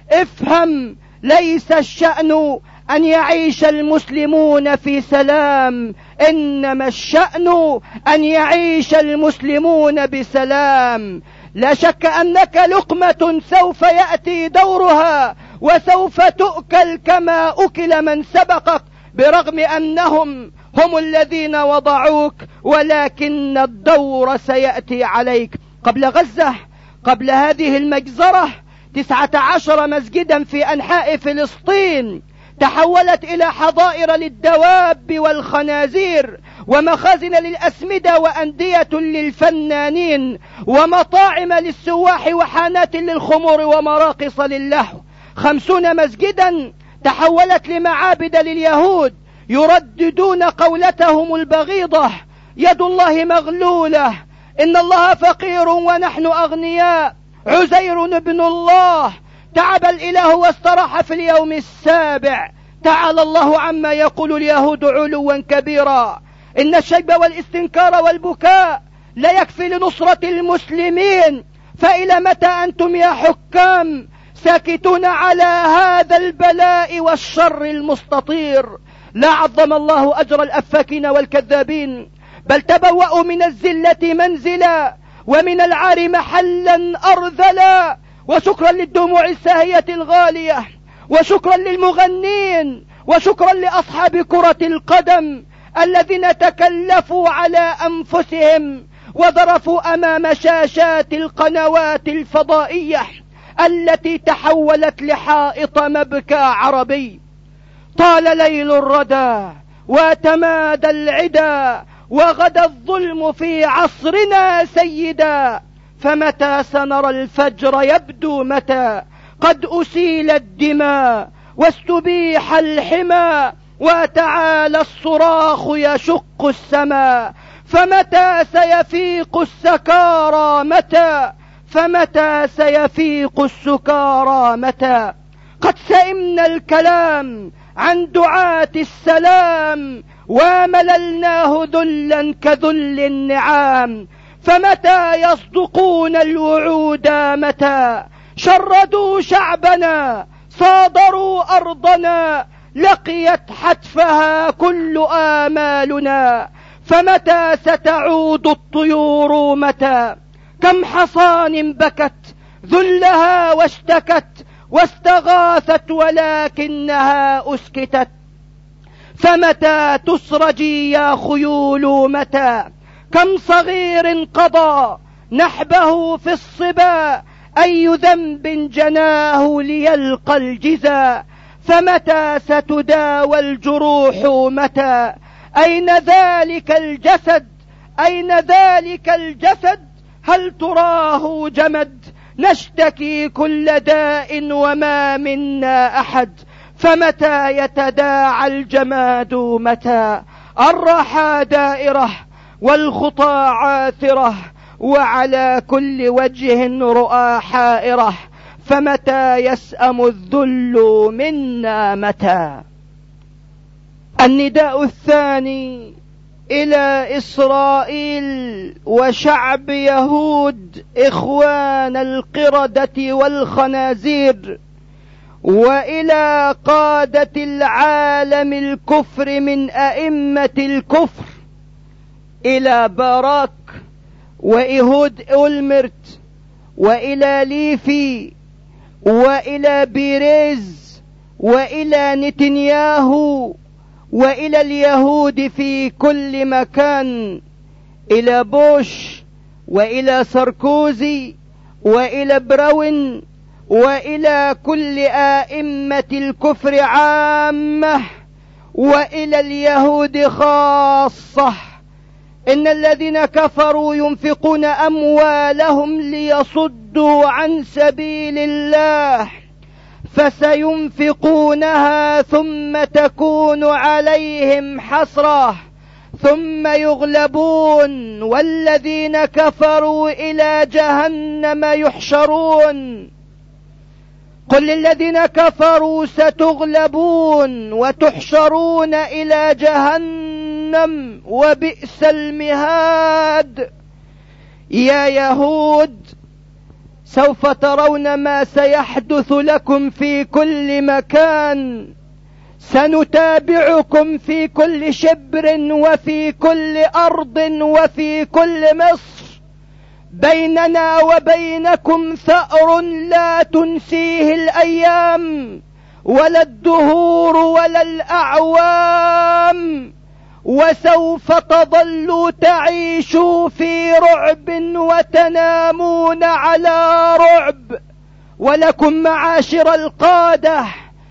افهم، ليس الشأن أن يعيش المسلمون في سلام، إنما الشأن أن يعيش المسلمون بسلام. لا شك أنك لقمة سوف يأتي دورها وسوف تؤكل كما أكل من سبقك، برغم أنهم هم الذين وضعوك، ولكن الدور سيأتي عليك. قبل غزة، قبل هذه المجزرة، تسعة عشر مسجدا في أنحاء فلسطين تحولت إلى حظائر للدواب والخنازير، ومخازن للأسمدة، وأندية للفنانين، ومطاعم للسواح، وحانات للخمور، ومراقص للهو. خمسون مسجدا تحولت لمعابد لليهود يرددون قولتهم البغيضة: يد الله مغلولة، إن الله فقير ونحن أغنياء، عزير ابن الله، تعب الإله واستراح في اليوم السابع، تعالى الله عما يقول اليهود علوا كبيرا. إن الشيب والاستنكار والبكاء لا يكفي لنصرة المسلمين، فإلى متى أنتم يا حكام ساكتون على هذا البلاء والشر المستطير؟ لا عظم الله أجر الأفاكين والكذابين، بل تبوأوا من الزلة منزلا ومن العار محلا أرذلا. وشكرا للدموع الساهية الغالية، وشكرا للمغنين، وشكرا لأصحاب كرة القدم الذين تكلفوا على أنفسهم وظرفوا أمام شاشات القنوات الفضائية التي تحولت لحائط مبكى عربي. طال ليل الردى وتمادى العدا، وغدا الظلم في عصرنا سيدا، فمتى سنرى الفجر يبدو؟ متى قد أسيل الدماء واستبيح الحمى، وتعالى الصراخ يشق السماء، فمتى سيفيق السكارى؟ متى فمتى سيفيق السكارى؟ متى قد سئمنا الكلام عن دعاة السلام، ومللناه ذلا كذل النعام، فمتى يصدقون الوعود؟ متى شردوا شعبنا صادروا أرضنا، لقيت حتفها كل آمالنا، فمتى ستعود الطيور؟ متى كم حصان بكت ذلها واشتكت واستغاثت ولكنها أسكتت، فمتى تسرجي يا خيول؟ متى كم صغير قضى نحبه في الصبا، أي ذنب جناه ليلقى الجزا، فمتى ستداوى الجروح؟ متى أين ذلك الجسد؟ أين ذلك الجسد؟ هل تراه جمد؟ نشتكي كل داء وما منا أحد، فمتى يتداعى الجماد؟ متى الرحى دائرة والخطى عاثرة، وعلى كل وجه رؤى حائرة، فمتى يسأم الذل منا؟ متى؟ النداء الثاني إلى إسرائيل وشعب يهود إخوان القردة والخنازير، وإلى قادة العالم الكفر من أئمة الكفر، إلى باراك وإيهود أولمرت وإلى ليفي وإلى بيريز وإلى نتنياهو وإلى اليهود في كل مكان، إلى بوش وإلى ساركوزي وإلى براون وإلى كل آئمة الكفر عامة وإلى اليهود خاصة. إن الذين كفروا ينفقون أموالهم ليصدوا عن سبيل الله فسينفقونها ثم تكون عليهم حسرة ثم يغلبون والذين كفروا إلى جهنم يحشرون. قل للذين كفروا ستغلبون وتحشرون إلى جهنم وبئس المهاد. يا يهود سوف ترون ما سيحدث لكم في كل مكان، سنتابعكم في كل شبر وفي كل أرض وفي كل مصر، بيننا وبينكم ثأر لا تنسيه الأيام ولا الدهور ولا الأعوام، وسوف تظلوا تعيشوا في رعب وتنامون على رعب. ولكم معاشر القادة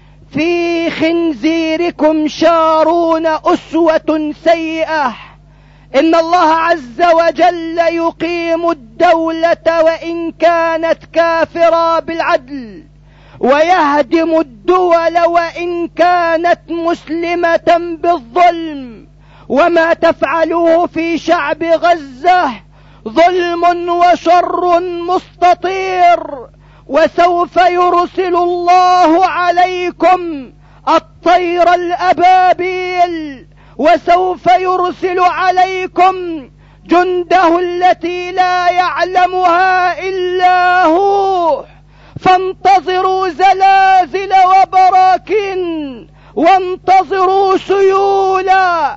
في خنزيركم شارون أسوة سيئة. إن الله عز وجل يقيم الدولة وإن كانت كافرة بالعدل، ويهدم الدول وإن كانت مسلمة بالظلم. وما تفعلوه في شعب غزة ظلم وشر مستطير، وسوف يرسل الله عليكم الطير الأبابيل، وسوف يرسل عليكم جنده التي لا يعلمها إلا هو. فانتظروا زلازل وبراكين، وانتظروا سيولا،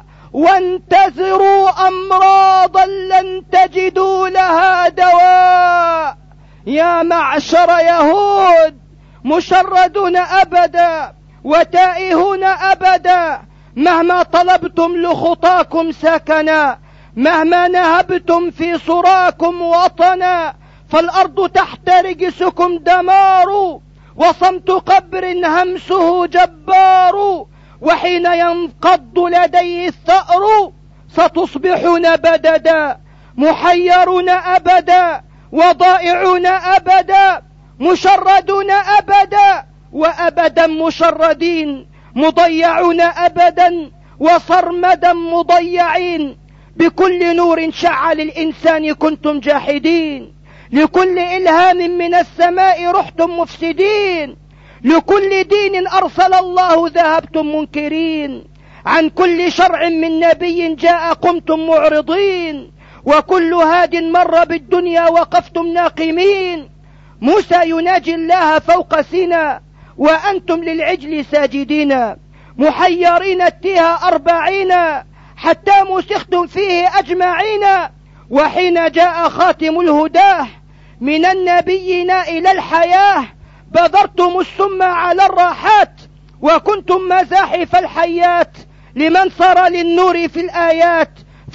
وانتظروا أمراضا لن تجدوا لها دواء. يا معشر يهود مشردون أبدا وتائهون أبدا، مهما طلبتم لخطاكم سكنا، مهما نهبتم في صراكم وطنا، فالأرض تحت رجسكم دمار، وصمت قبر همسه جبار. وحين ينقض لديه الثأر ستصبحون بددا، محيرون أبدا وضائعون أبدا، مشردون أبدا وأبدا مشردين، مضيعون أبدا وصرمدا مضيعين. بكل نور شع للإنسان كنتم جاحدين، لكل إلهام من السماء رحتم مفسدين، لكل دين أرسل الله ذهبتم منكرين، عن كل شرع من نبي جاء قمتم معرضين، وكل هاد مر بالدنيا وقفتم ناقمين. موسى يناجي الله فوق سيناء وأنتم للعجل ساجدين، محيرين التيها أربعين حتى مسختم فيه أجمعين. وحين جاء خاتم الهداه من النبيين إلى الحياة بذرتم السم على الراحات، وكنتم مزاحف الحيات لمن صار للنور في الآيات.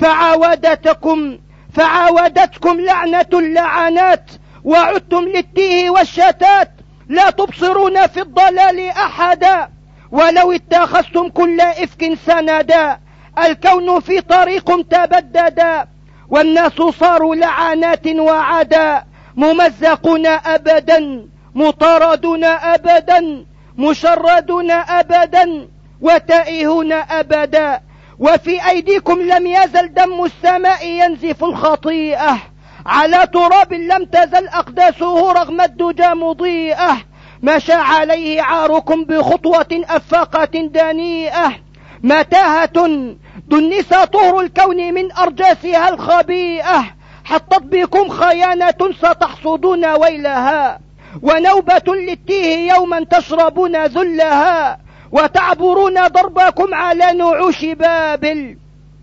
فعاودتكم فعاودتكم لعنة اللعنات، وعدتم للتيه والشتات، لا تبصرون في الضلال أحدا، ولو اتخذتم كل إفك سندا، الكون في طريق تبددا، والناس صاروا لعنات وعدا، ممزقون أبدا، مطاردون أبدا، مشردون أبدا، وتائهون أبدا. وفي أيديكم لم يزل دم السماء ينزف الخطيئة، على تراب لم تزل أقداسه رغم الدجى مضيئة، مشى عليه عاركم بخطوة أفاقة دنيئة، متاهة دنس طهر الكون من أرجاسها الخبيئة، حطت بكم خيانة ستحصدون ويلها، ونوبة للتيه يوما تشربون ذلها، وتعبرون ضربكم على نعوش بابل،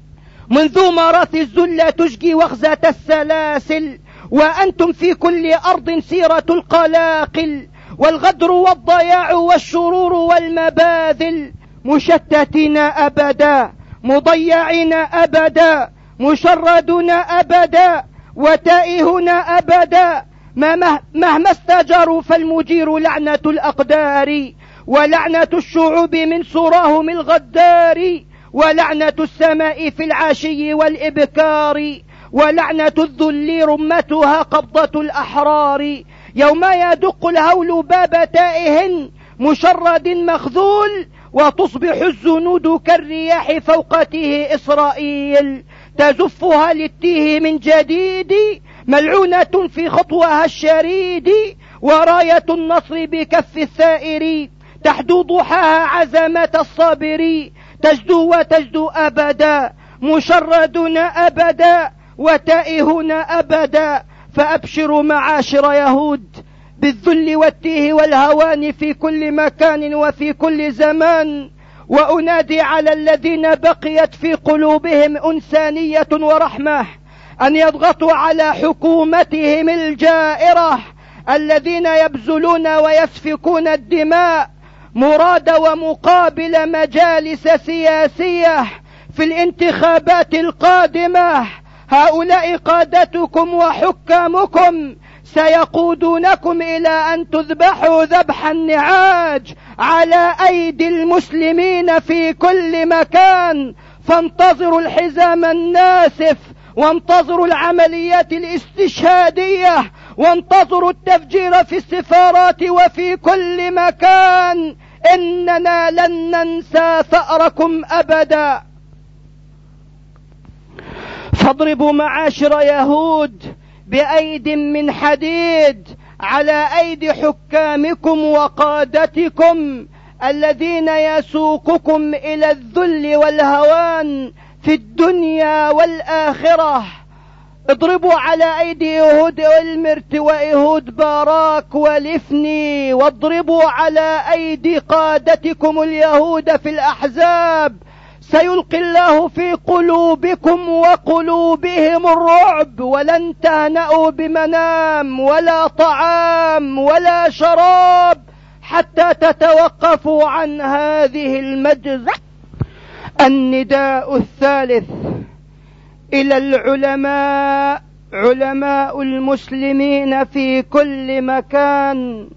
منذ مراث الذل تشجي وخزة السلاسل، وأنتم في كل أرض سيرة القلاقل، والغدر والضياع والشرور والمباذل، مشتتين أبدا، مضيعين أبدا، مشردون أبدا، وتائهون أبدا، مهما استجروا فالمجير لعنة الأقدار، ولعنة الشعوب من سراهم الغدار، ولعنة السماء في العشي والإبكار، ولعنة الذل رمتها قبضة الأحرار، يوم يدق الهول باب تائه مشرد مخذول، وتصبح الزنود كالرياح فوق تيه إسرائيل، تزفها للتيه من جديد، ملعونة في خطوها الشريد، وراية النصر بكف الثائر، تحدو ضحاها عزمة الصابر، تجدو وتجدو أبدا، مشردون أبدا، وتائهون أبدا. فأبشروا معاشر يهود بالذل والتيه والهوان في كل مكان وفي كل زمان، وأنادي على الذين بقيت في قلوبهم إنسانية ورحمة أن يضغطوا على حكومتهم الجائرة، الذين يبذلون ويسفكون الدماء مراد ومقابل مجالس سياسية في الانتخابات القادمة. هؤلاء قادتكم وحكامكم سيقودونكم إلى أن تذبحوا ذبح النعاج على أيدي المسلمين في كل مكان، فانتظروا الحزام الناسف، وانتظروا العمليات الاستشهادية، وانتظروا التفجير في السفارات وفي كل مكان، إننا لن ننسى ثأركم أبدا. فاضربوا معاشر يهود بأيد من حديد على أيدي حكامكم وقادتكم الذين يسوقكم إلى الذل والهوان في الدنيا والآخرة. اضربوا على أيدي يهود إلمرت وإيهود باراك ولفني، واضربوا على أيدي قادتكم اليهود في الأحزاب، سيلقي الله في قلوبكم وقلوبهم الرعب، ولن تهنأوا بمنام ولا طعام ولا شراب حتى تتوقفوا عن هذه المجزرة. النداء الثالث إلى العلماء، علماء المسلمين في كل مكان،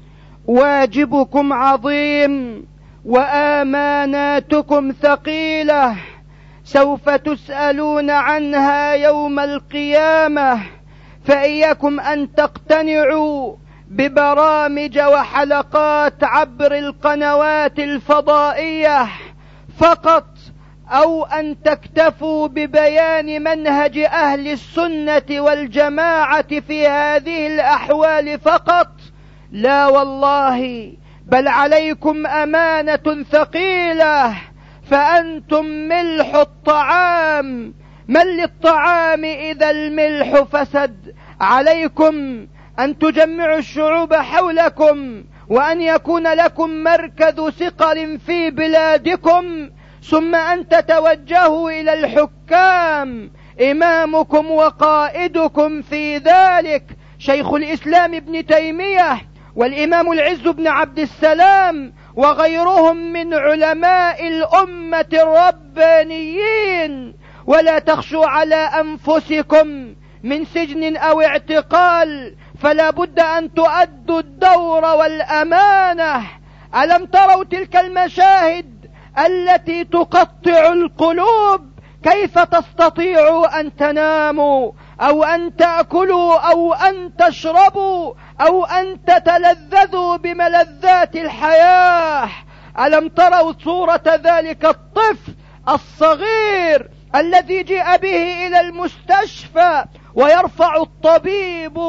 واجبكم عظيم وآماناتكم ثقيلة، سوف تسألون عنها يوم القيامة، فإياكم أن تقتنعوا ببرامج وحلقات عبر القنوات الفضائية فقط، أو أن تكتفوا ببيان منهج أهل السنة والجماعة في هذه الأحوال فقط. لا والله، بل عليكم أمانة ثقيلة، فأنتم ملح الطعام، من للطعام إذا الملح فسد. عليكم أن تجمعوا الشعوب حولكم، وأن يكون لكم مركز ثقل في بلادكم، ثم أن تتوجهوا إلى الحكام. إمامكم وقائدكم في ذلك شيخ الإسلام ابن تيمية، والإمام العز بن عبد السلام، وغيرهم من علماء الأمة الربانيين. ولا تخشوا على أنفسكم من سجن أو اعتقال، فلا بد أن تؤدوا الدور والأمانة. ألم تروا تلك المشاهد التي تقطع القلوب كيف تستطيعوا أن تناموا أو أن تأكلوا أو أن تشربوا أو أن تتلذذوا بملذات الحياة؟ ألم تروا صورة ذلك الطفل الصغير الذي جاء به إلى المستشفى ويرفع الطبيب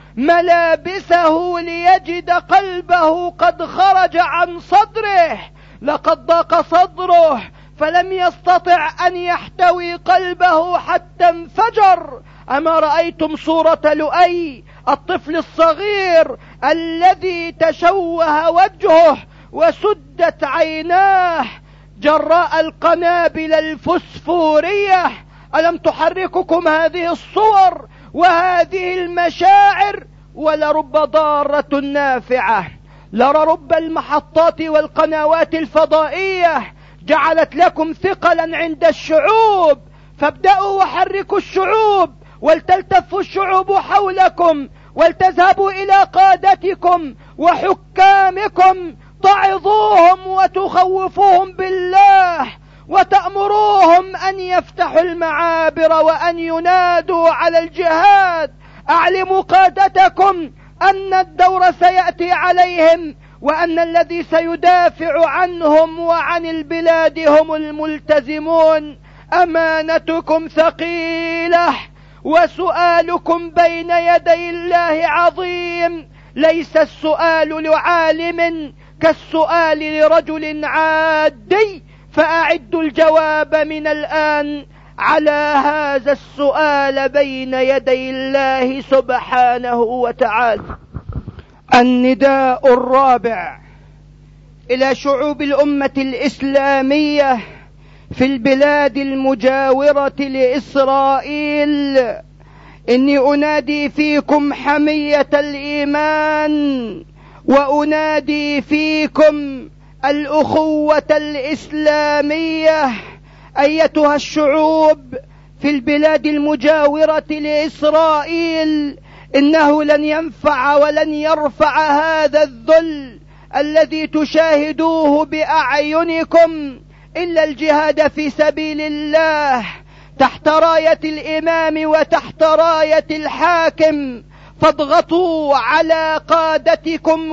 ملابسه ليجد قلبه قد خرج عن صدره؟ لقد ضاق صدره فلم يستطع أن يحتوي قلبه حتى انفجر. أما رأيتم صورة لؤي الطفل الصغير الذي تشوه وجهه وسدت عيناه جراء القنابل الفسفورية؟ ألم تحرككم هذه الصور وهذه المشاعر؟ ولرب ضارة نافعة. لرب المحطات والقنوات الفضائية جعلت لكم ثقلا عند الشعوب، فابدأوا وحركوا الشعوب، ولتلتف الشعوب حولكم، ولتذهبوا إلى قادتكم وحكامكم تعظوهم وتخوفوهم بالله، وتأمروهم أن يفتحوا المعابر وأن ينادوا على الجهاد. أعلموا قادتكم أن الدور سيأتي عليهم، وأن الذي سيدافع عنهم وعن البلاد هم الملتزمون. أمانتكم ثقيلة وسؤالكم بين يدي الله عظيم. ليس السؤال لعالم كالسؤال لرجل عادي، فأعدوا الجواب من الآن على هذا السؤال بين يدي الله سبحانه وتعالى. النداء الرابع إلى شعوب الأمة الإسلامية في البلاد المجاورة لإسرائيل: إني أنادي فيكم حمية الإيمان، وأنادي فيكم الأخوة الإسلامية. أيتها الشعوب في البلاد المجاورة لإسرائيل، إنه لن ينفع ولن يرفع هذا الذل الذي تشاهدوه بأعينكم إلا الجهاد في سبيل الله تحت راية الإمام وتحت راية الحاكم. فاضغطوا على قادتكم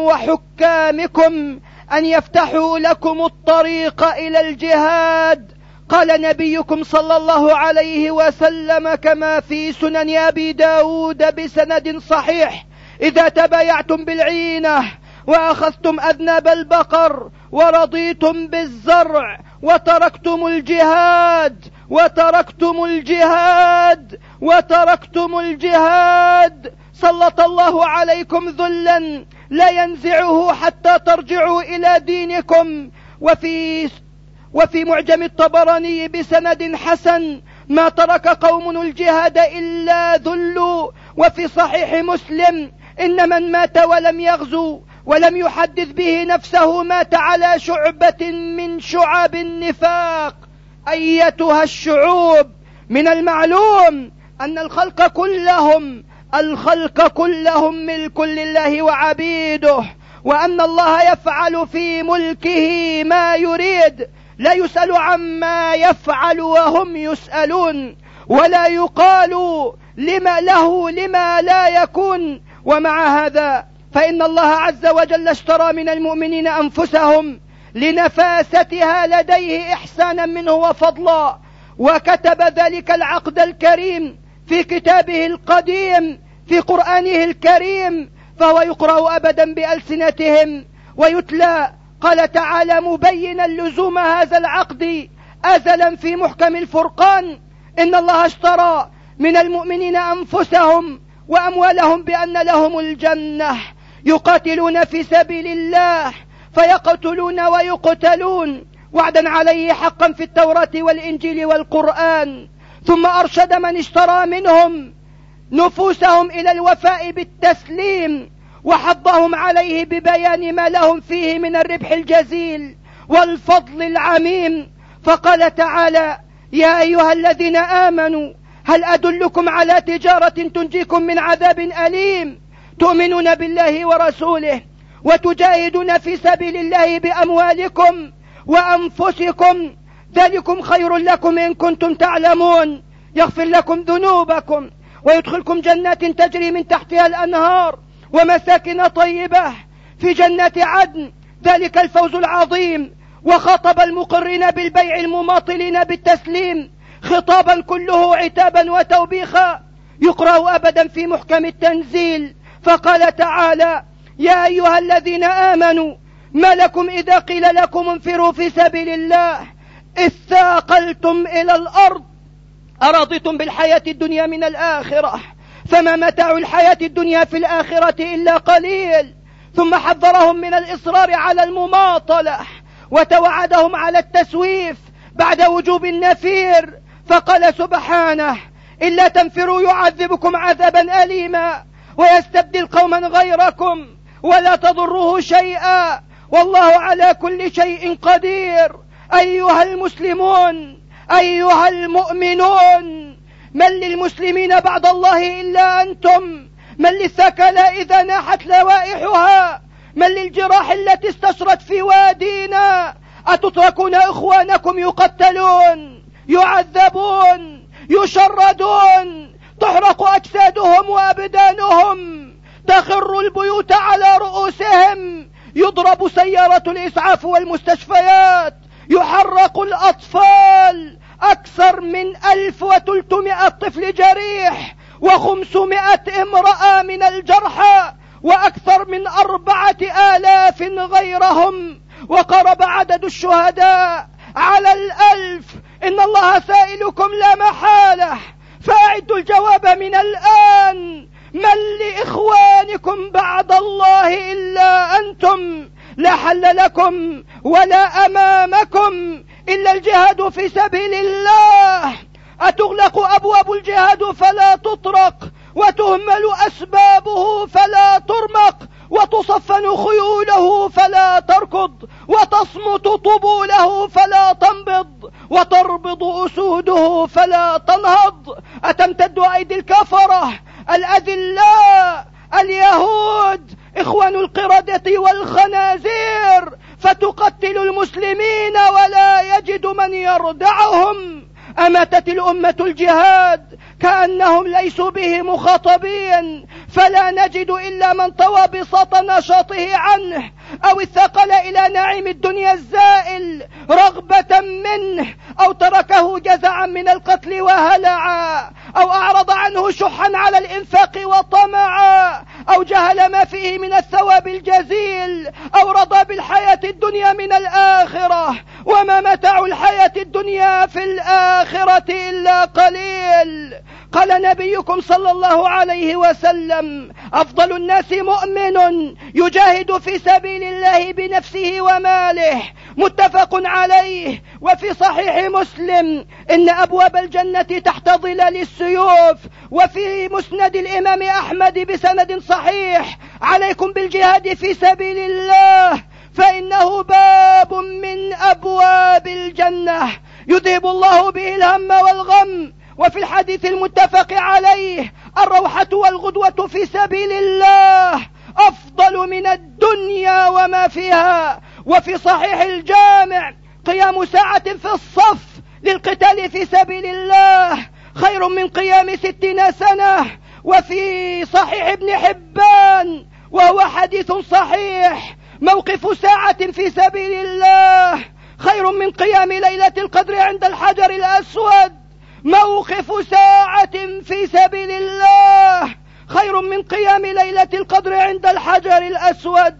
وحكامكم أن يفتحوا لكم الطريق إلى الجهاد. قال نبيكم صلى الله عليه وسلم كما في سنن أبي داود بسند صحيح: إذا تبايعتم بالعينة وأخذتم أذناب البقر ورضيتم بالزرع وتركتم الجهاد وتركتم الجهاد وتركتم الجهاد سلط الله عليكم ذلا لا ينزعه حتى ترجعوا إلى دينكم. وفي وفي معجم الطبراني بسند حسن: ما ترك قوم الجهاد إلا ذلوا. وفي صحيح مسلم: إن من مات ولم يغزو ولم يحدث به نفسه مات على شعبة من شعب النفاق. أيتها الشعوب، من المعلوم أن الخلق كلهم الخلق كلهم ملك لله وعبيده، وأن الله يفعل في ملكه ما يريد، لا يسأل عما يفعل وهم يسألون، ولا يقال لما له لما لا يكون. ومع هذا فإن الله عز وجل اشترى من المؤمنين أنفسهم لنفاستها لديه إحسانا منه وفضلا، وكتب ذلك العقد الكريم في كتابه القديم في قرآنه الكريم، فهو يقرأ أبدا بألسنتهم ويتلى. قال تعالى مبينا لزوم هذا العقد أزلا في محكم الفرقان: إن الله اشترى من المؤمنين أنفسهم وأموالهم بأن لهم الجنة، يقاتلون في سبيل الله فيقتلون ويقتلون، وعدا عليه حقا في التوراة والإنجيل والقرآن. ثم أرشد من اشترى منهم نفوسهم إلى الوفاء بالتسليم، وحضهم عليه ببيان ما لهم فيه من الربح الجزيل والفضل العميم. فقال تعالى: يا أيها الذين آمنوا هل أدلكم على تجارة تنجيكم من عذاب أليم، تؤمنون بالله ورسوله وتجاهدون في سبيل الله بأموالكم وأنفسكم، ذلكم خير لكم إن كنتم تعلمون، يغفر لكم ذنوبكم ويدخلكم جنات تجري من تحتها الأنهار ومساكن طيبة في جنات عدن، ذلك الفوز العظيم. وخاطب المقرين بالبيع المماطلين بالتسليم خطابا كله عتابا وتوبيخا يقرأ أبدا في محكم التنزيل، فقال تعالى: يا أيها الذين آمنوا ما لكم إذا قيل لكم انفروا في سبيل الله اثاقلتم إلى الأرض أرضيتم بالحياة الدنيا من الآخرة فما متاع الحياة الدنيا في الآخرة إلا قليل. ثم حذرهم من الإصرار على المماطلة وتوعدهم على التسويف بعد وجوب النفير، فقال سبحانه: إلا تنفروا يعذبكم عذابا أليما ويستبدل قوما غيركم ولا تضروه شيئا والله على كل شيء قدير. أيها المسلمون، أيها المؤمنون، من للمسلمين بعد الله إلا أنتم؟ من للثكلى إذا ناحت لوائحها؟ من للجراح التي استشرت في وادينا؟ أتتركون إخوانكم يقتلون، يعذبون، يشردون، تحرق أجسادهم وأبدانهم، تخر البيوت على رؤوسهم، يضرب سيارة الإسعاف والمستشفيات، يحرق الأطفال، أكثر من ألف وثلاثمائة طفل جريح وخمسمائة امرأة من الجرحى وأكثر من أربعة آلاف غيرهم، وقرب عدد الشهداء على الألف. إن الله سائلكم لا محالة، فأعدوا الجواب من الآن: من لإخوانكم بعد الله إلا أنتم؟ لا حل لكم ولا أمامكم إلا الجهاد في سبيل الله. أتغلق أبواب الجهاد فلا تطرق، وتهمل أسبابه فلا ترمق، وتصفن خيوله فلا تركض، وتصمت طبوله فلا تنبض، وتربض أسوده فلا تنهض. أتمتد أيدي الكفرة الأذلاء اليهود إخوان القردة والخنازير فتقتل المسلمين ولا يجد من يردعهم. أماتت الأمة الجهاد كأنهم ليسوا به مخاطبين، فلا نجد إلا من طوى بساط نشاطه عنه أو اثقل إلى نعيم الدنيا الزائل رغبة منه، أو تركه جزعا من القتل وهلعا، أو أعرض عنه شحا على الإنفاق وطمعا، أو جهل ما فيه من الثواب الجزيل، أو رضى بالحياة الدنيا من الآخرة. وما متاع الحياة الدنيا في الآخرة إلا قليل. قال نبيكم صلى الله عليه وسلم: أفضل الناس مؤمن يجاهد في سبيل الله بنفسه وماله، متفق عليه. وفي صحيح مسلم: إن أبواب الجنة تحت ظلال السيوف. وفي مسند الإمام أحمد بسند صحيح: عليكم بالجهاد في سبيل الله فإنه باب من أبواب الجنة يذهب الله به الهم والغم. وفي الحديث المتفق عليه: الروحة والغدوة في سبيل الله أفضل من الدنيا وما فيها. وفي صحيح الجامع: قيام ساعة في الصف للقتال في سبيل الله خير من قيام ستين سنة. وفي صحيح ابن حبان وهو حديث صحيح: موقف ساعة في سبيل الله خير من قيام ليلة القدر عند الحجر الأسود. موقف ساعة في سبيل الله خير من قيام ليلة القدر عند الحجر الأسود.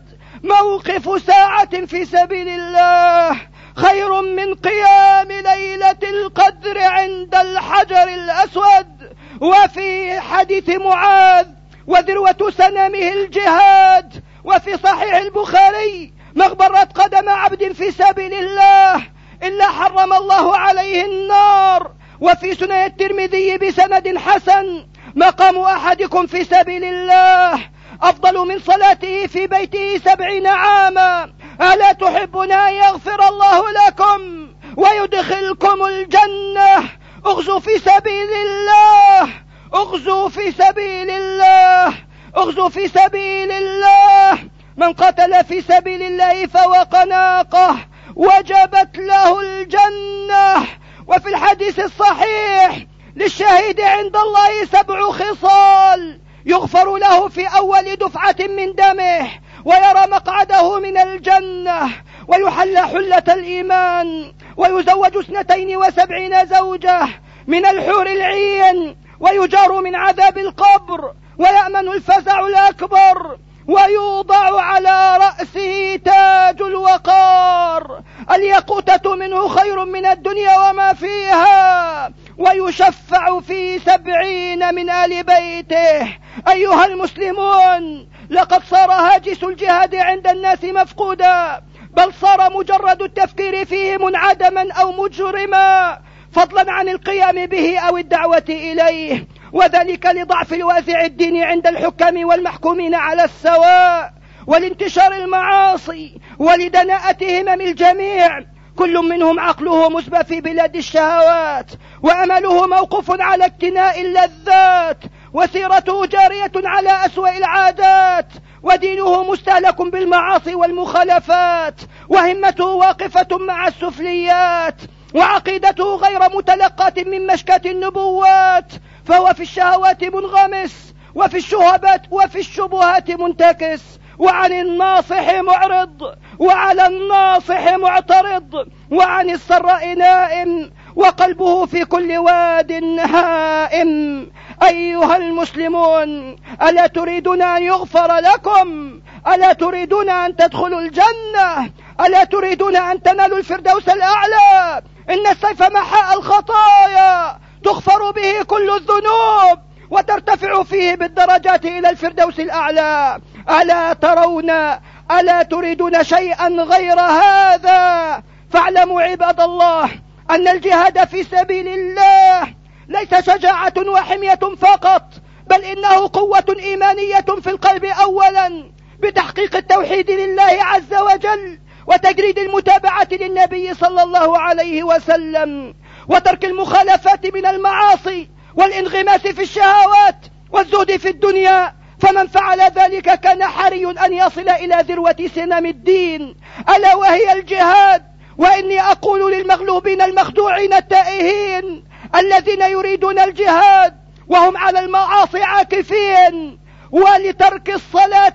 موقف ساعة في سبيل الله خير من قيام ليلة القدر عند الحجر الأسود. وفي حديث معاذ: وذروة سنامه الجهاد. وفي صحيح البخاري: ما اغبرت قدم عبد في سبيل الله إلا حرم الله عليه النار. وفي سنن الترمذي بسند حسن: مقام أحدكم في سبيل الله أفضل من صلاته في بيته سبعين عاما. ألا تحبون أن يغفر الله لكم ويدخلكم الجنة؟ اغزوا في سبيل الله، اغزوا في سبيل الله، اغزوا في سبيل الله. من قتل في سبيل الله فوق ناقه وجبت له الجنة. وفي الحديث الصحيح للشهيد عند الله سبع خصال: يغفر له في أول دفعة من دمه، ويرى مقعده من الجنة، ويحل حلة الإيمان، ويزوج اثنتين وسبعين زوجة من الحور العين، ويجار من عذاب القبر، ويأمن الفزع الأكبر، ويوضع على رأسه تاج الوقار، الياقوتة منه خير من الدنيا وما فيها، ويشفع في سبعين من آل بيته. أيها المسلمون، لقد صار هاجس الجهاد عند الناس مفقودا، بل صار مجرد التفكير فيه منعدما أو مجرما، فضلا عن القيام به أو الدعوة إليه، وذلك لضعف الوازع الديني عند الحكام والمحكومين على السواء، ولانتشار المعاصي، ولدناءة همم الجميع. كل منهم عقله مسبى في بلاد الشهوات، وأمله موقوف على اقتناء اللذات، وسيرته جارية على أسوأ العادات، ودينه مستهلك بالمعاصي والمخالفات، وهمته واقفة مع السفليات، وعقيدته غير متلقاة من مشكاة النبوات، فهو في الشهوات منغمس، وفي الشهبات وفي الشبهات منتكس، وعن الناصح معرض، وعلى الناصح معترض، وعن السراء نائم، وقلبه في كل واد هائم. أيها المسلمون، ألا تريدون أن يغفر لكم؟ ألا تريدون أن تدخلوا الجنة؟ ألا تريدون أن تنالوا الفردوس الأعلى؟ إن السيف محاء الخطايا، تغفر به كل الذنوب، وترتفع فيه بالدرجات إلى الفردوس الأعلى. ألا ترون ألا تريدون شيئا غير هذا؟ فاعلموا عباد الله أن الجهاد في سبيل الله ليس شجاعة وحمية فقط، بل إنه قوة إيمانية في القلب أولا، بتحقيق التوحيد لله عز وجل، وتجريد المتابعة للنبي صلى الله عليه وسلم، وترك المخالفات من المعاصي، والانغماس في الشهوات، والزهد في الدنيا. فمن فعل ذلك كان حري أن يصل إلى ذروة سنام الدين، ألا وهي الجهاد. وإني أقول للمغلوبين المخدوعين التائهين الذين يريدون الجهاد وهم على المعاصي عاكفين، ولترك الصلاة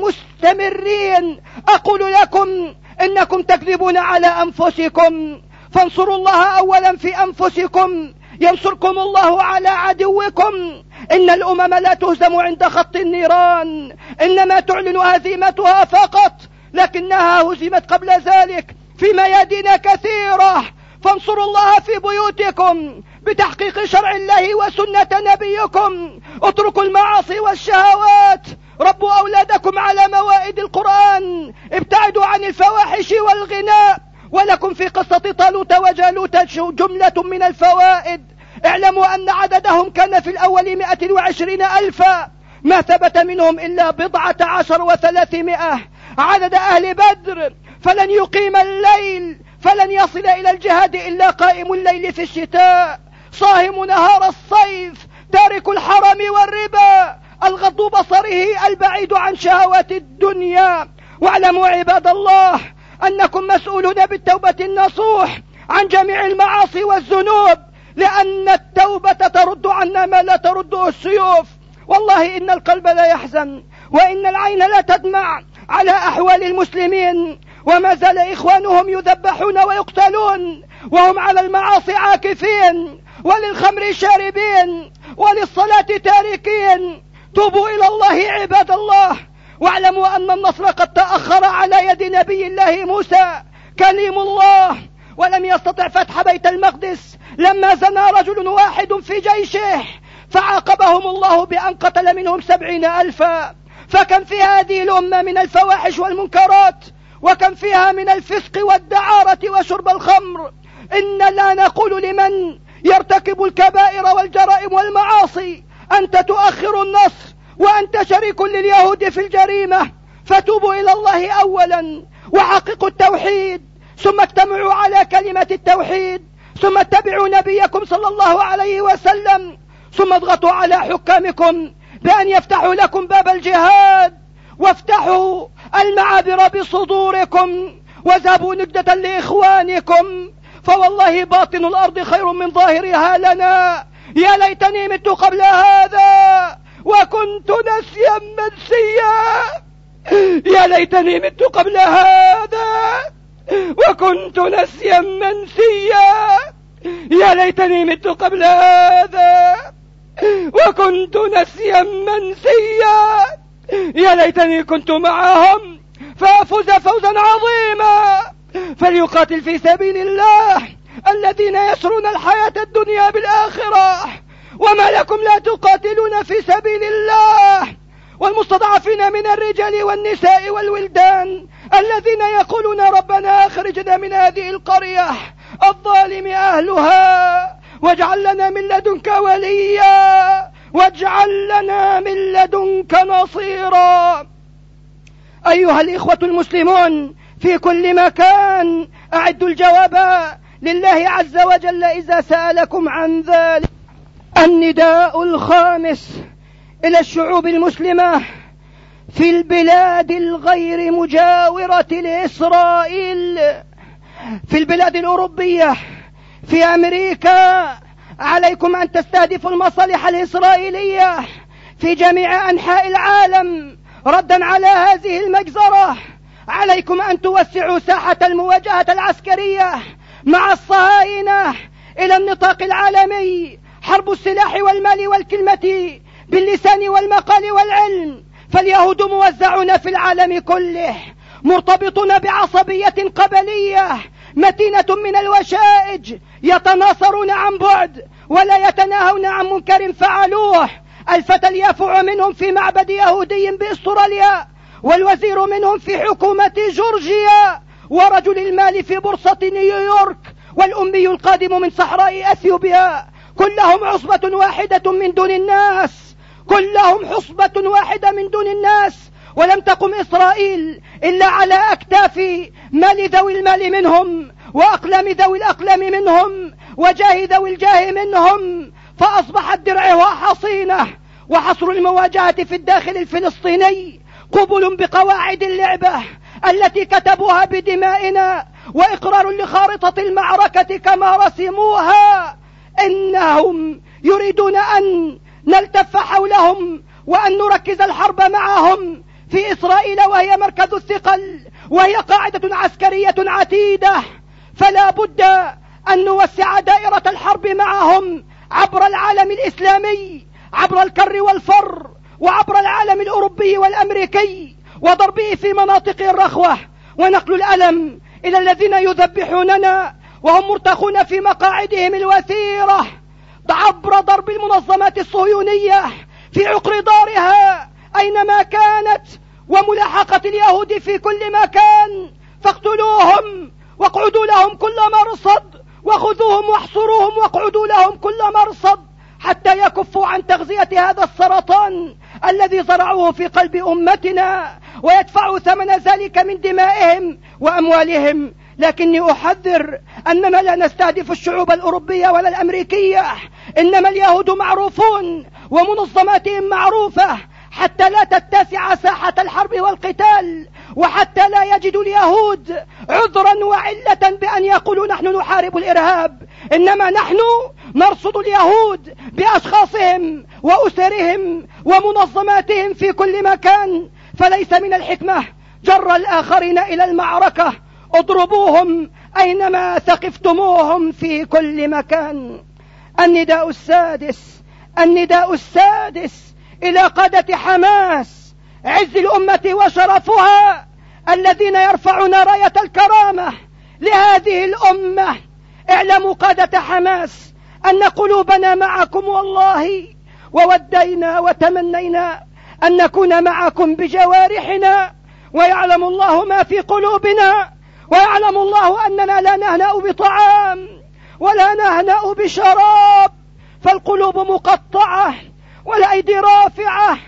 مستمرين، أقول لكم إنكم تكذبون على أنفسكم. فانصروا الله أولا في أنفسكم، ينصركم الله على عدوكم. إن الأمم لا تهزم عند خط النيران، إنما تعلن هزيمتها فقط، لكنها هزمت قبل ذلك في ميادين كثيرة. فانصروا الله في بيوتكم بتحقيق شرع الله وسنة نبيكم. اتركوا المعاصي والشهوات، ربوا أولادكم على موائد القرآن، ابتعدوا عن الفواحش والغناء. ولكم في قصة طالوت وجالوت جملة من الفوائد. اعلموا أن عددهم كان في الأول مئة وعشرين ألفا، ما ثبت منهم إلا بضعة عشر وثلاثمائة. عدد أهل بدر فلن يقيم الليل، فلن يصل إلى الجهاد إلا قائم الليل في الشتاء، صاهم نهار الصيف، تارك الحرام والربا، الغض بصره، البعيد عن شهوات الدنيا. واعلموا عباد الله أنكم مسؤولون بالتوبة النصوح عن جميع المعاصي والذنوب، لأن التوبة ترد عنا ما لا ترده السيوف. والله إن القلب لا يحزن، وإن العين لا تدمع على أحوال المسلمين، وما زال إخوانهم يذبحون ويقتلون وهم على المعاصي عاكفين، وللخمر شاربين، وللصلاة تاركين. توبوا إلى الله عباد الله، واعلموا أن النصر قد تأخر على يد نبي الله موسى كليم الله، ولم يستطع فتح بيت المقدس لما زنى رجل واحد في جيشه، فعاقبهم الله بأن قتل منهم سبعين ألفا. فكم في هذه الأمة من الفواحش والمنكرات، وكم فيها من الفسق والدعارة وشرب الخمر. إن لا نقول لمن يرتكب الكبائر والجرائم والمعاصي أنت تؤخر النصر، وأنت شريك لليهود في الجريمة. فتوبوا إلى الله أولا، وحققوا التوحيد، ثم اجتمعوا على كلمة التوحيد، ثم اتبعوا نبيكم صلى الله عليه وسلم، ثم اضغطوا على حكامكم بأن يفتحوا لكم باب الجهاد، وافتحوا المعابر بصدوركم، واذهبوا نجدة لإخوانكم، فوالله باطن الأرض خير من ظاهرها لنا. يا ليتني مت قبل هذا وكنت نسيا منسيا. يا ليتني مت قبل هذا وكنت نسيا منسيا. يا ليتني مت قبل هذا وكنت نسيا منسيا. يا ليتني كنت معهم فأفوز فوزا عظيما. فليقاتل في سبيل الله الذين يسرون الحياة الدنيا بالآخرة. وما لكم لا تقاتلون في سبيل الله والمستضعفين من الرجال والنساء والولدان الذين يقولون ربنا أخرجنا من هذه القرية الظالم أهلها واجعل لنا من لدنك وليا واجعل لنا من لدنك نصيرا. أيها الإخوة المسلمون في كل مكان، أعدوا الجواب لله عز وجل إذا سألكم عن ذلك. النداء الخامس إلى الشعوب المسلمة في البلاد الغير مجاورة لإسرائيل، في البلاد الأوروبية، في أمريكا، عليكم أن تستهدفوا المصالح الإسرائيلية في جميع أنحاء العالم ردا على هذه المجزرة. عليكم أن توسعوا ساحة المواجهة العسكرية مع الصهاينة إلى النطاق العالمي. حرب السلاح والمال والكلمة باللسان والمقال والعلم، فاليهود موزعون في العالم كله، مرتبطون بعصبية قبلية متينة من الوشائج، يتناصرون عن بعد ولا يتناهون عن منكر فعلوه. الفتى اليافع منهم في معبد يهودي بأستراليا، والوزير منهم في حكومة جورجيا، ورجل المال في بورصة نيويورك، والأمي القادم من صحراء أثيوبيا، كلهم عصبة واحدة من دون الناس، كلهم حصبة واحدة من دون الناس. ولم تقم إسرائيل إلا على أكتاف مال ذوي المال منهم، وأقلام ذوي الأقلام منهم، وجاه ذوي الجاه منهم، فأصبحت درعها حصينة. وحصر المواجهة في الداخل الفلسطيني قبل بقواعد اللعبة التي كتبوها بدمائنا، وإقرار لخارطة المعركة كما رسموها. إنهم يريدون أن نلتف حولهم وأن نركز الحرب معهم في إسرائيل، وهي مركز الثقل، وهي قاعدة عسكرية عتيدة، فلا بد أن نوسع دائرة الحرب معهم عبر العالم الإسلامي، عبر الكر والفر، وعبر العالم الأوروبي والأمريكي، وضربه في مناطق الرخوة، ونقل الألم إلى الذين يذبحوننا وهم مرتخون في مقاعدهم الوثيرة، عبر ضرب المنظمات الصهيونية في عقر دارها أينما كانت، وملاحقة اليهود في كل مكان. فاقتلوهم واقعدوا لهم كل مرصد، وخذوهم واحصروهم واقعدوا لهم كل مرصد، حتى يكفوا عن تغذية هذا السرطان الذي زرعوه في قلب أمتنا، ويدفعوا ثمن ذلك من دمائهم وأموالهم. لكني أحذر أننا لا نستهدف الشعوب الأوروبية ولا الأمريكية، إنما اليهود معروفون ومنظماتهم معروفة، حتى لا تتسع ساحة الحرب والقتال، وحتى لا يجد اليهود عذرا وعلة بأن يقولوا نحن نحارب الإرهاب، إنما نحن نرصد اليهود بأشخاصهم وأسرهم ومنظماتهم في كل مكان. فليس من الحكمة جر الآخرين إلى المعركة، اضربوهم أينما ثقفتموهم في كل مكان. النداء السادس النداء السادس إلى قادة حماس عز الأمة وشرفها، الذين يرفعون راية الكرامة لهذه الأمة. اعلموا قادة حماس أن قلوبنا معكم والله، وودينا وتمنينا أن نكون معكم بجوارحنا، ويعلم الله ما في قلوبنا، ويعلم الله أننا لا نهنأ بطعام ولا نهنأ بشراب، فالقلوب مقطعة والأيدي رافعة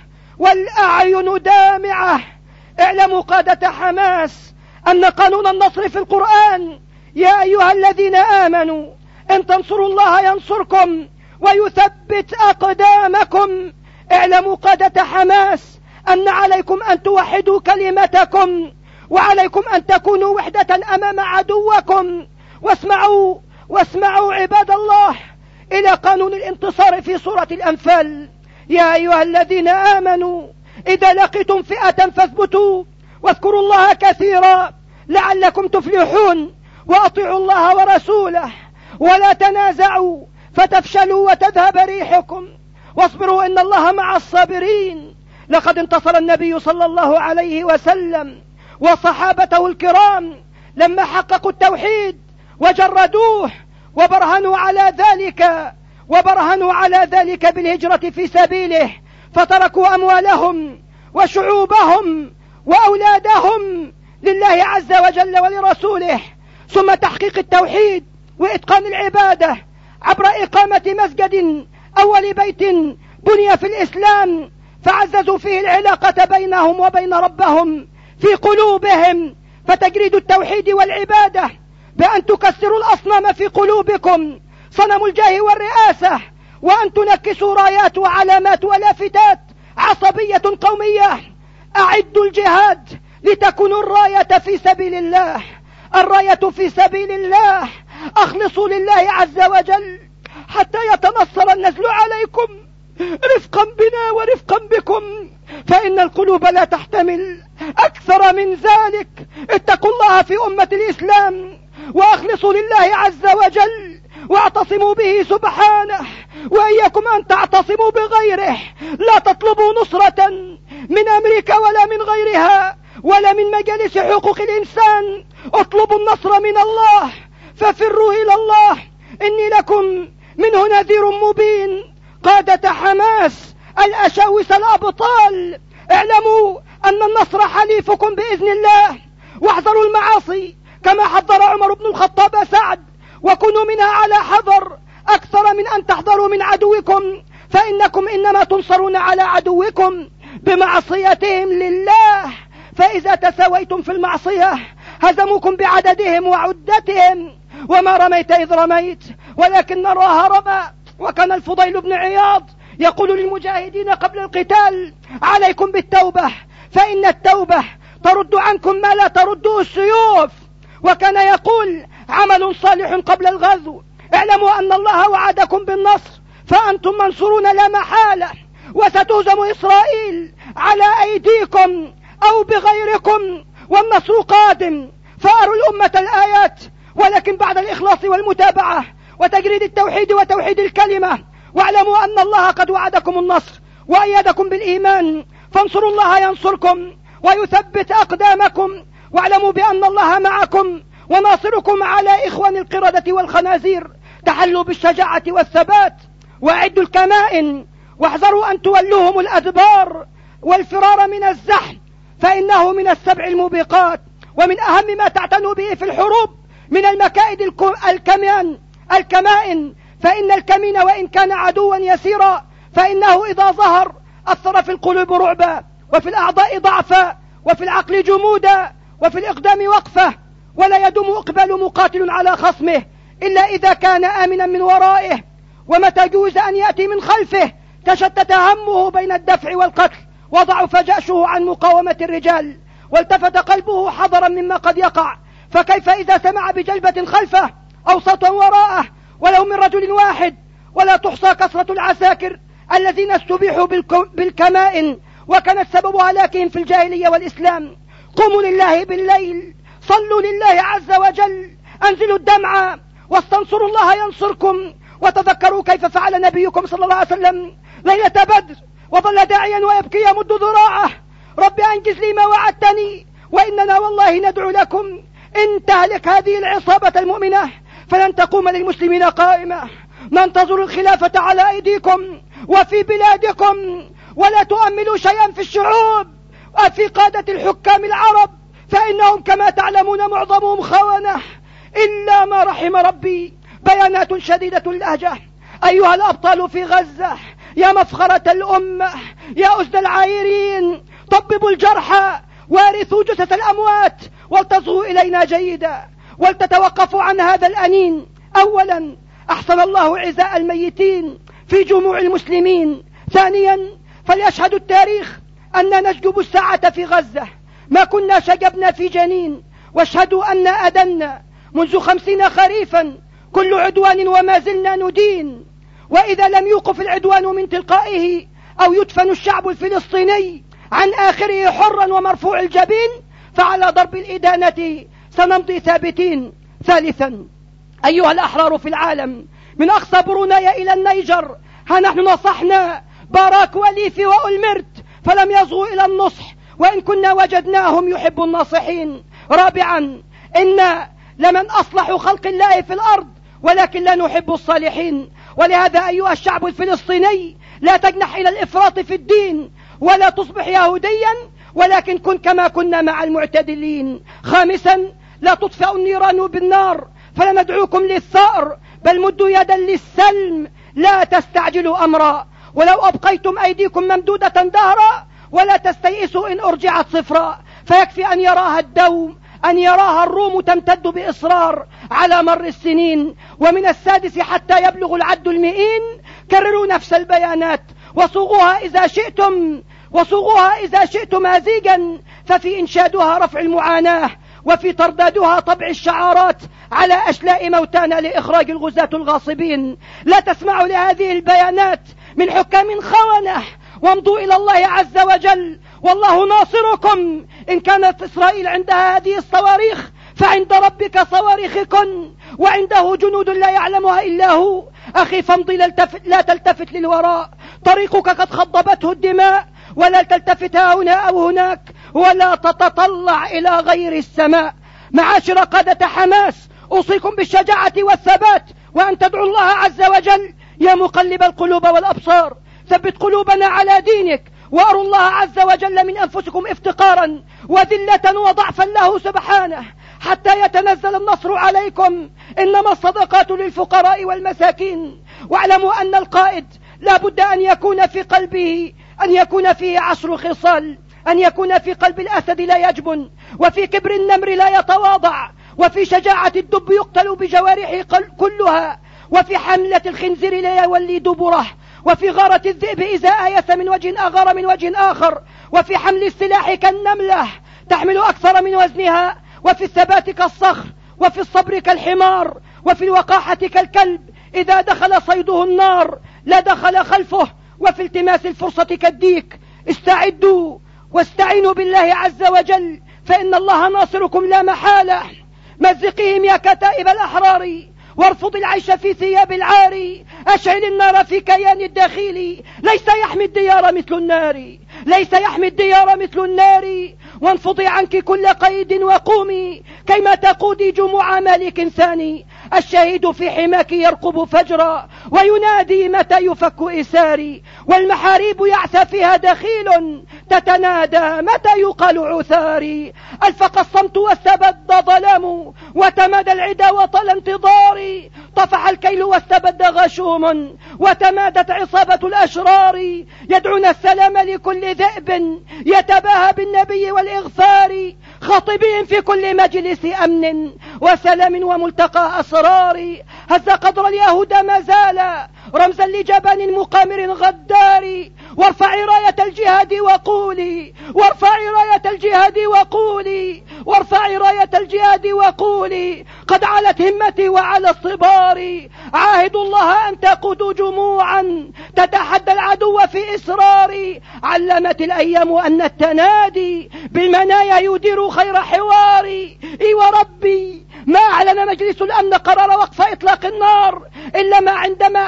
والأعين دامعة. اعلموا قادة حماس أن قانون النصر في القرآن: يا أيها الذين آمنوا إن تنصروا الله ينصركم ويثبت أقدامكم. اعلموا قادة حماس أن عليكم أن توحدوا كلمتكم وعليكم أن تكونوا وحدة أمام عدوكم. واسمعوا واسمعوا عباد الله إلى قانون الانتصار في سورة الأنفال: يا أيها الذين آمنوا إذا لقيتم فئة فاثبتوا واذكروا الله كثيرا لعلكم تفلحون وأطيعوا الله ورسوله ولا تنازعوا فتفشلوا وتذهب ريحكم واصبروا إن الله مع الصابرين. لقد انتصر النبي صلى الله عليه وسلم وصحابته الكرام لما حققوا التوحيد وجردوه وبرهنوا على ذلك وبرهنوا على ذلك بالهجرة في سبيله، فتركوا أموالهم وشعوبهم وأولادهم لله عز وجل ولرسوله، ثم تحقيق التوحيد وإتقان العبادة عبر إقامة مسجد أول بيت بني في الإسلام، فعززوا فيه العلاقة بينهم وبين ربهم في قلوبهم، فتجريد التوحيد والعبادة بأن تكسروا الأصنام في قلوبكم، صنم الجاه والرئاسة، وأن تنكسوا رايات وعلامات ولافتات عصبية قومية. أعدوا الجهاد لتكونوا الراية في سبيل الله، الراية في سبيل الله. أخلصوا لله عز وجل حتى يتنصر النزل عليكم رفقا بنا ورفقا بكم، فإن القلوب لا تحتمل أكثر من ذلك. اتقوا الله في أمة الإسلام وأخلصوا لله عز وجل واعتصموا به سبحانه، وإياكم أن تعتصموا بغيره. لا تطلبوا نصرة من أمريكا ولا من غيرها ولا من مجالس حقوق الإنسان، اطلبوا النصر من الله، ففروا إلى الله. إني لكم منه نذير مبين. قادة حماس الأشاوس الأبطال، اعلموا أن النصر حليفكم بإذن الله، واحذروا المعاصي كما حذر عمر بن الخطاب سعد، وكونوا منها على حذر أكثر من أن تحذروا من عدوكم، فإنكم إنما تنصرون على عدوكم بمعصيتهم لله. فإذا تساويتم في المعصية هزموكم بعددهم وعدتهم، وما رميت إذ رميت ولكن الله رمى. وكان الفضيل بن عياض يقول للمجاهدين قبل القتال: عليكم بالتوبة، فإن التوبة ترد عنكم ما لا ترده السيوف. وكان يقول: عمل صالح قبل الغزو، اعلموا أن الله وعدكم بالنصر، فأنتم منصورون لا محالة، وستهزم إسرائيل على أيديكم أو بغيركم، والنصر قادم. فأروا الأمة الآيات، ولكن بعد الإخلاص والمتابعة وتجريد التوحيد وتوحيد الكلمة. واعلموا أن الله قد وعدكم النصر وأيدكم بالإيمان، فانصروا الله ينصركم ويثبت أقدامكم، واعلموا بأن الله معكم وناصركم على إخوان القردة والخنازير. تحلوا بالشجاعة والثبات وأعدوا الكمائن، واحذروا أن تولوهم الأدبار والفرار من الزحف، فإنه من السبع الموبقات ومن أهم ما تعتنوا به في الحروب من المكائد الكمان الكمائن. فإن الكمين وإن كان عدوا يسيرا فإنه إذا ظهر أثر في القلوب رعبا، وفي الأعضاء ضعفا، وفي العقل جمودا، وفي الإقدام وقفة. ولا يدوم إقبال مقاتل على خصمه إلا إذا كان آمنا من ورائه، ومتى جوز أن يأتي من خلفه تشتت همه بين الدفع والقتل، وضعف جأشه عن مقاومة الرجال، والتفت قلبه حذرا مما قد يقع. فكيف إذا سمع بجلبة خلفه أو صوتا وراءه ولو من رجل واحد؟ ولا تحصى كثرة العساكر الذين استبيحوا بالكمائن، وكان السبب هلاكهم في الجاهلية والإسلام. قوموا لله بالليل، صلوا لله عز وجل، أنزلوا الدمع واستنصروا الله ينصركم. وتذكروا كيف فعل نبيكم صلى الله عليه وسلم ليلة بدر، وظل داعيا ويبكي يمد ذراعه: رب أنجز لي ما وعدتني، وإننا والله ندعو لكم. إن تهلك هذه العصابة المؤمنة فلن تقوم للمسلمين قائمة. ننتظر الخلافة على أيديكم وفي بلادكم، ولا تؤملوا شيئا في الشعوب وفي قادة الحكام العرب، فإنهم كما تعلمون معظمهم خونة إلا ما رحم ربي. بيانات شديدة اللهجة. أيها الأبطال في غزة، يا مفخرة الأمة، يا أسد العايرين، طببوا الجرحى وارثوا جثث الأموات، والتصغوا إلينا جيدا، ولتتوقفوا عن هذا الأنين. أولا، أحسن الله عزاء الميتين في جموع المسلمين. ثانيا، فليشهد التاريخ أننا نشجب الساعة في غزة ما كنا شجبنا في جنين، واشهدوا أن أدنا منذ خمسين خريفا كل عدوان وما زلنا ندين. وإذا لم يوقف العدوان من تلقائه أو يدفن الشعب الفلسطيني عن آخره حرا ومرفوع الجبين، فعلى ضرب الإدانة سنمضي ثابتين. ثالثا، أيها الأحرار في العالم من أقصى برونايا إلى النيجر، ها نحن نصحنا باراك وليثي وأولمرت فلم يصغوا إلى النصح، وإن كنا وجدناهم يحب الناصحين. رابعا، إن لمن أصلحوا خلق الله في الأرض ولكن لا نحب الصالحين. ولهذا أيها الشعب الفلسطيني لا تجنح إلى الإفراط في الدين ولا تصبح يهوديا، ولكن كن كما كنا مع المعتدلين. خامسا، لا تطفئوا النيران بالنار فلا ندعوكم للثأر، بل مدوا يدا للسلم لا تستعجلوا أمرا، ولو أبقيتم أيديكم ممدودة دهرا ولا تستيئسوا إن أرجعت صفرا، فيكفي أن يراها الدوم أن يراها الروم تمتد بإصرار على مر السنين. ومن السادس حتى يبلغ العد المئين كرروا نفس البيانات وصوغوها إذا شئتم وصوغوها إذا شئتم مزيجا، ففي إنشادها رفع المعاناة، وفي تردادها طبع الشعارات على أشلاء موتانا لإخراج الغزاة الغاصبين. لا تسمعوا لهذه البيانات من حكام خونة، وامضوا إلى الله عز وجل والله ناصركم. إن كانت إسرائيل عندها هذه الصواريخ فعند ربك صواريخكن، وعنده جنود لا يعلمها إلا هو. أخي فامضي لا تلتفت للوراء، طريقك قد خضبته الدماء، ولا تلتفت هنا أو هناك، ولا تتطلع إلى غير السماء. معاشر قادة حماس، أوصيكم بالشجاعة والثبات، وأن تدعوا الله عز وجل يا مقلب القلوب والأبصار ثبت قلوبنا على دينك، وأروا الله عز وجل من أنفسكم افتقارا وذلة وضعفا له سبحانه حتى يتنزل النصر عليكم. إنما الصدقات للفقراء والمساكين. واعلموا أن القائد لا بد أن يكون في قلبه أن يكون فيه عشر خصال: أن يكون في قلب الأسد لا يجبن، وفي كبر النمر لا يتواضع، وفي شجاعة الدب يقتل بجوارحه كلها، وفي حملة الخنزير لا يولي دبره، وفي غارة الذئب إذا آيس من وجه أغار من وجه آخر، وفي حمل السلاح كالنملة تحمل أكثر من وزنها، وفي الثبات كالصخر، وفي الصبر كالحمار، وفي الوقاحة كالكلب إذا دخل صيده النار لا دخل خلفه، وفي التماس الفرصة كالديك. استعدوا واستعينوا بالله عز وجل فإن الله ناصركم لا محالة. مزقهم يا كتائب الأحرار وارفض العيش في ثياب العار، أشعل النار في كيان الداخلي، ليس يحمي الديار مثل النار، ليس يحمي الديار مثل النار. وانفضي عنك كل قيد وقومي كيما تقودي جموع مالك ثاني. الشهيد في حماك يرقب فجرا وينادي متى يفك إساري، والمحاريب يعثى فيها دخيل تتنادى متى يقال عثاري. ألفق الصمت واستبد ظلام وتمادى العدا وطل انتظاري، طفح الكيل واستبد غشوم وتمادت عصابة الأشرار. يدعون السلام لكل ذئب يتباهى بالنبي والإغفار، خاطبين في كل مجلس أمن وسلام وملتقى أسرار. هز قدر اليهود ما زال رمزا لجبان مقامر غدار. وارفعي راية الجهاد وقولي وارفعي راية الجهاد وقولي وارفعي راية الجهاد وقولي قد علت همتي وعلى الصبار. عاهدوا الله أن تقودوا جموعا تتحدى العدو في إسرار. علمت الأيام أن التنادي بالمنايا يدير خير حواري. إي وربي ما أعلن مجلس الأمن قرار وقف إطلاق النار إلا ما عندما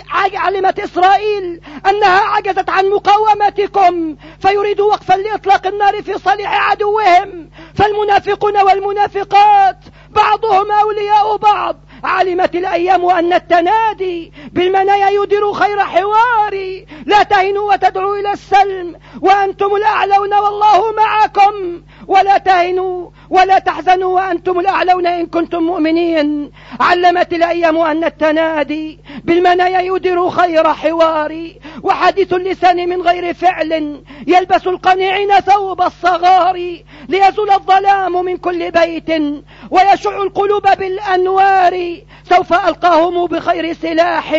علمت إسرائيل أنها عجزت عن مقاومتكم، فيريدوا وقفا لإطلاق النار في صالح عدوهم. فالمنافقون والمنافقات بعضهم أولياء بعض. علمت الأيام أن التنادي بالمنايا يدير خير حواري. لا تهنوا وتدعوا إلى السلم وأنتم الأعلون والله معكم، ولا تهنوا ولا تحزنوا وأنتم الأعلون إن كنتم مؤمنين. علمت الأيام أن التنادي بالمنايا يدير خير حواري. وحديث اللسان من غير فعل يلبس القنيعين ثوب الصغار، ليزول الظلام من كل بيت ويشع القلوب بالأنوار. سوف ألقاهم بخير سلاح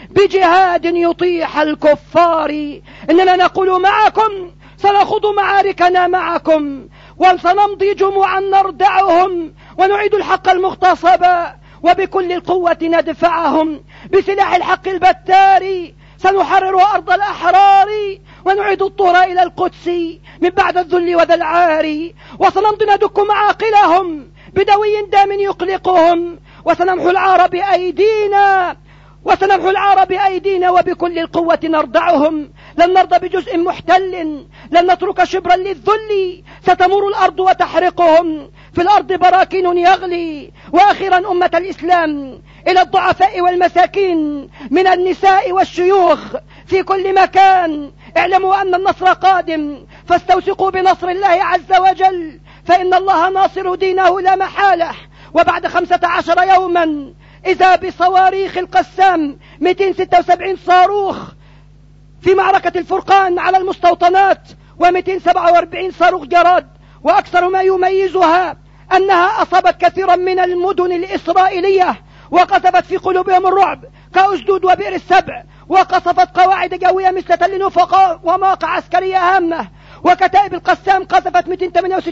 بجهاد يطيح الكفار. إننا نقول معكم سنخوض معاركنا معكم وسنمضي جموعا نردعهم ونعيد الحق المغتصب، وبكل القوة ندفعهم بسلاح الحق البتار. سنحرر أرض الأحرار ونعيد الطهر إلى القدس من بعد الذل وذا العار. وسنمضي ندك معاقلهم بدوي دام يقلقهم، وسنمحو العار بأيدينا وسنمحو العار بأيدينا وبكل القوة نردعهم. لن نرضى بجزء محتل، لن نترك شبرا للذل، ستمر الأرض وتحرقهم، في الأرض براكين يغلي. وأخيرا أمة الإسلام إلى الضعفاء والمساكين من النساء والشيوخ في كل مكان، اعلموا أن النصر قادم، فاستوثقوا بنصر الله عز وجل، فإن الله ناصر دينه لا محالة. وبعد خمسة عشر يوما إذا بصواريخ القسام مئتين وستة وسبعين صاروخ في معركة الفرقان على المستوطنات، ومئتين وسبعة وأربعين صاروخ جراد. وأكثر ما يميزها أنها أصابت كثيرا من المدن الإسرائيلية وقذفت في قلوبهم الرعب كأسدود وبئر السبع، وقصفت قواعد جوية مثل تل نفق ومواقع عسكرية هامة. وكتائب القسام قذفت مئتين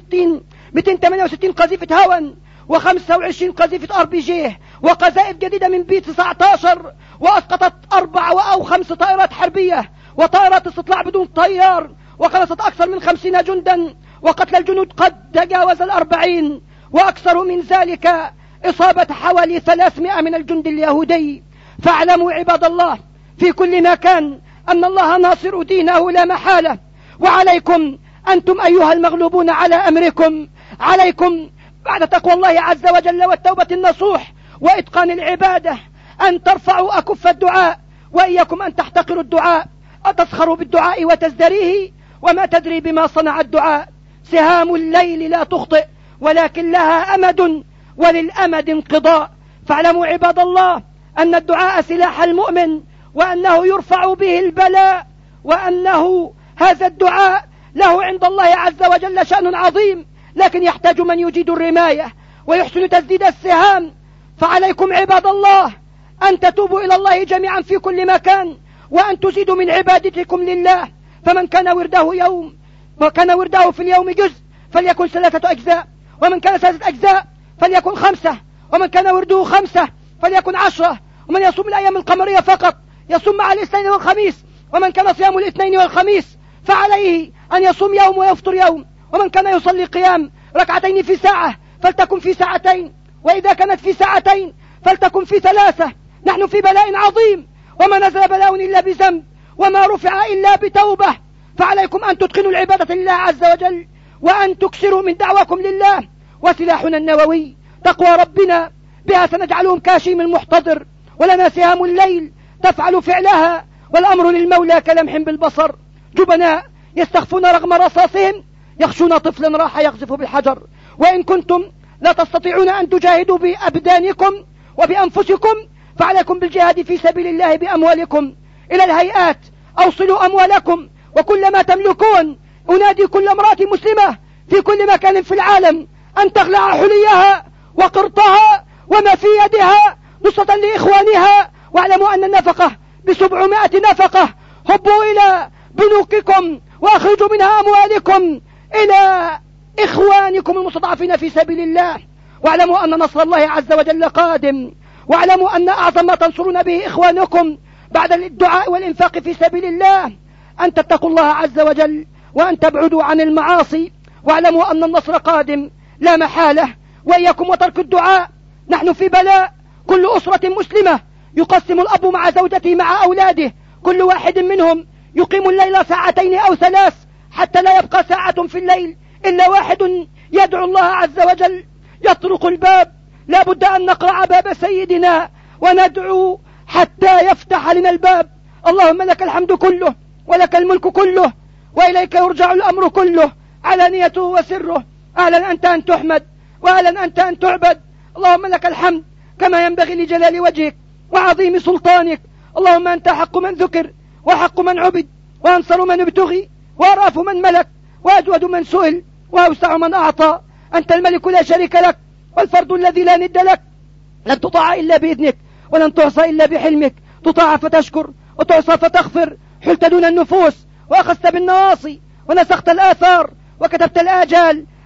وثمانية وستين قذيفة هاون وخمسة وعشرين قذيفة ار بي جي وقذائف جديدة من بي تسعة عشر، وأسقطت أربع أو خمس طائرات حربية وطائرات استطلاع بدون طيار، وخلصت أكثر من خمسين جندا، وقتل الجنود قد تجاوز الأربعين، وأكثر من ذلك إصابة حوالي ثلاثمائة من الجند اليهودي. فاعلموا عباد الله في كل مكان أن الله ناصر دينه لا محالة. وعليكم أنتم أيها المغلوبون على أمركم، عليكم بعد تقوى الله عز وجل والتوبة النصوح وإتقان العبادة أن ترفعوا أكف الدعاء، وإياكم أن تحتقروا الدعاء، أتسخروا بالدعاء وتزدريه، وما تدري بما صنع الدعاء. سهام الليل لا تخطئ ولكن لها أمد، وللأمد انقضاء. فاعلموا عباد الله أن الدعاء سلاح المؤمن، وأنه يرفع به البلاء، وأنه هذا الدعاء له عند الله عز وجل شأن عظيم، لكن يحتاج من يجيد الرماية ويحسن تسديد السهام. فعليكم عباد الله أن تتوبوا إلى الله جميعا في كل مكان، وأن تزيدوا من عبادتكم لله. فمن كان ورده يوم وكان ورده في اليوم جزء فليكن ثلاثة أجزاء، ومن كان ثلاثة أجزاء فليكن خمسة، ومن كان ورده خمسة فليكن عشرة. ومن يصوم الأيام القمرية فقط يصوم مع الاثنين والخميس، ومن كان صيام الاثنين والخميس فعليه أن يصوم يوم ويفطر يوم. ومن كان يصلي قيام ركعتين في ساعة فلتكن في ساعتين، وإذا كانت في ساعتين فلتكن في ثلاثة. نحن في بلاء عظيم، وما نزل بلاء إلا بذنب، وما رفع إلا بتوبة. فعليكم أن تتقنوا العبادة لله عز وجل، وأن تكسروا من دعواكم لله. وسلاحنا النووي تقوى ربنا، بها سنجعلهم كاشيم المحتضر، ولنا سهام الليل تفعل فعلها، والأمر للمولى كلمح بالبصر. جبناء يستخفون رغم رصاصهم، يخشون طفلا راح يقذف بالحجر. وإن كنتم لا تستطيعون أن تجاهدوا بأبدانكم وبأنفسكم، فعليكم بالجهاد في سبيل الله بأموالكم. إلى الهيئات أوصلوا أموالكم وكل ما تملكون. أنادي كل امرأة مسلمة في كل مكان في العالم أن تخلع حليها وقرطها وما في يدها نصرة لإخوانها. واعلموا أن النفقة بسبعمائة نفقة. هبوا إلى بنوككم وأخرجوا منها أموالكم إلى إخوانكم المستضعفين في سبيل الله. واعلموا أن نصر الله عز وجل قادم. واعلموا أن أعظم ما تنصرون به إخوانكم بعد الدعاء والإنفاق في سبيل الله أن تتقوا الله عز وجل، وأن تبعدوا عن المعاصي. واعلموا أن النصر قادم لا محالة، وإياكم وترك الدعاء. نحن في بلاء. كل أسرة مسلمة يقسم الأب مع زوجته مع أولاده، كل واحد منهم يقيم الليل ساعتين أو ثلاث، حتى لا يبقى ساعة في الليل إلا واحد يدعو الله عز وجل. يطرق الباب، لا بد أن نقرع باب سيدنا وندعو حتى يفتح لنا الباب. اللهم لك الحمد كله، ولك الملك كله، وإليك يرجع الأمر كله، علانيته وسره. أهلا أنت أن تحمد، وأهلا أنت أن تعبد. اللهم لك الحمد كما ينبغي لجلال وجهك وعظيم سلطانك. اللهم أنت حق من ذكر، وحق من عبد، وأنصر من ابتغي، وأرأف من ملك، وأجود من سئل، وأوسع من أعطى. أنت الملك لا شريك لك، والفرد الذي لا ند لك. لن تطاع إلا بإذنك، ولن تعصى إلا بحلمك. تطاع فتشكر، وتعصى فتغفر. حلت دون النفوس، وأخذت بالنواصي، ونسخت الآثار، وكتبت الآجال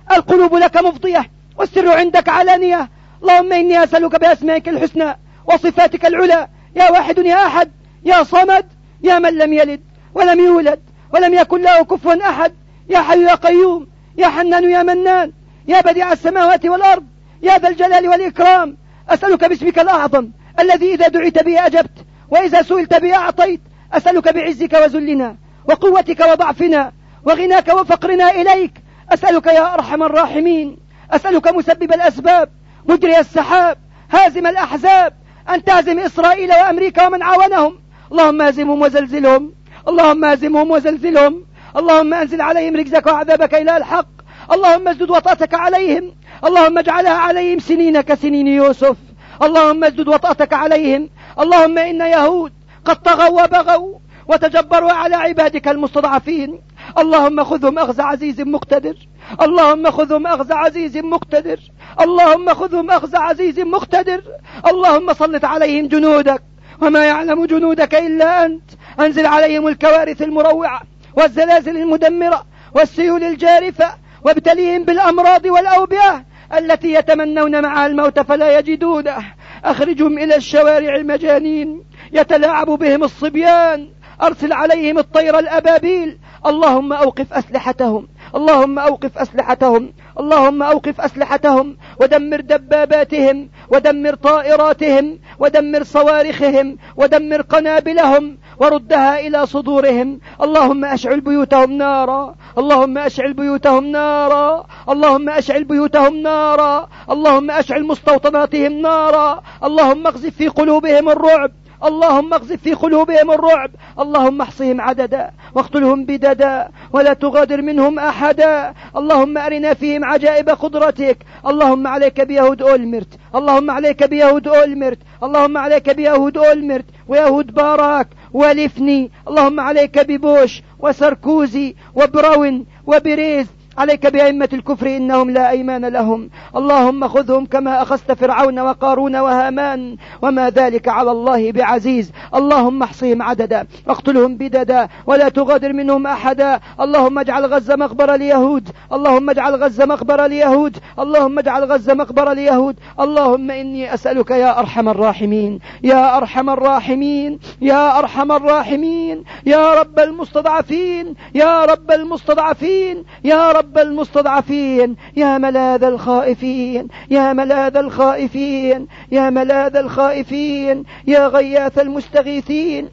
القلوب لك مفضية والسر عندك علانية. اللهم إني أسألك بأسمائك الحسنى وصفاتك العلى، يا واحد يا أحد يا صمد، يا من لم يلد ولم يولد ولم يكن له كفوا أحد، يا حي يا قيوم، يا حنان يا منان، يا بديع السماوات والأرض، يا ذا الجلال والإكرام. أسألك باسمك الأعظم الذي إذا دعيت به أجبت وإذا سئلت به أعطيت. أسألك بعزك وذلنا وقوتك وضعفنا وغناك وفقرنا إليك. أسألك يا أرحم الراحمين، أسألك مسبب الأسباب، مجري السحاب، هازم الأحزاب، أن تهزم إسرائيل وأمريكا ومن عاونهم. اللهم هزمهم وزلزلهم، اللهم هزمهم وزلزلهم، اللهم أنزل عليهم رجزك وعذابك إلى الحق. اللهم اسدد وطأتك عليهم، اللهم اجعلها عليهم سنين كسنين يوسف. اللهم اسدد وطأتك عليهم. اللهم إن يهود قد طغوا وبغوا وتجبروا على عبادك المستضعفين. اللهم خذهم أخذ عزيز مقتدر، اللهم خذهم أخذ عزيز مقتدر، اللهم خذهم أخذ عزيز مقتدر. اللهم سلط عليهم جنودك وما يعلم جنودك إلا أنت. أنزل عليهم الكوارث المروعة والزلازل المدمرة والسيول الجارفة، وابتليهم بالأمراض والأوبئة التي يتمنون معها الموت فلا يجدونه. أخرجهم إلى الشوارع المجانين يتلاعب بهم الصبيان. أرسل عليهم الطير الأبابيل. اللهم أوقف أسلحتهم، اللهم أوقف أسلحتهم، اللهم أوقف أسلحتهم، ودمر دباباتهم، ودمر طائراتهم، ودمر صواريخهم، ودمر قنابلهم، وردها إلى صدورهم. اللهم أشعل بيوتهم نارا، اللهم أشعل بيوتهم نارا، اللهم أشعل بيوتهم نارا، اللهم أشعل مستوطناتهم نارا. اللهم اغزف في قلوبهم الرعب، اللهم اغزف في قلوبهم الرعب. اللهم احصهم عددا واقتلهم بددا ولا تغادر منهم أحدا. اللهم أرنا فيهم عجائب قدرتك. اللهم عليك بيهود أولمرت، اللهم عليك بيهود أولمرت، اللهم عليك بيهود أولمرت ويهود باراك ولفني. اللهم عليك ببوش وساركوزي وبراون وبريز. عليك بأئمة الكفر إنهم لا أيمان لهم. اللهم خذهم كما أخذت فرعون وقارون وهامان، وما ذلك على الله بعزيز. اللهم احصهم عددا واقتلهم بددا ولا تغادر منهم أحدا. اللهم اجعل غزة مقبرة اليهود، اللهم اجعل غزة مقبرة اليهود، اللهم اجعل غزة مقبرة اليهود. اللهم إني أسألك يا أرحم الراحمين، يا أرحم الراحمين، يا أرحم الراحمين، يا رب المستضعفين، يا رب المستضعفين، يا رب المستضعفين، يا ملاذ الخائفين، يا ملاذ الخائفين، يا ملاذ الخائفين، يا غياث المستغيثين.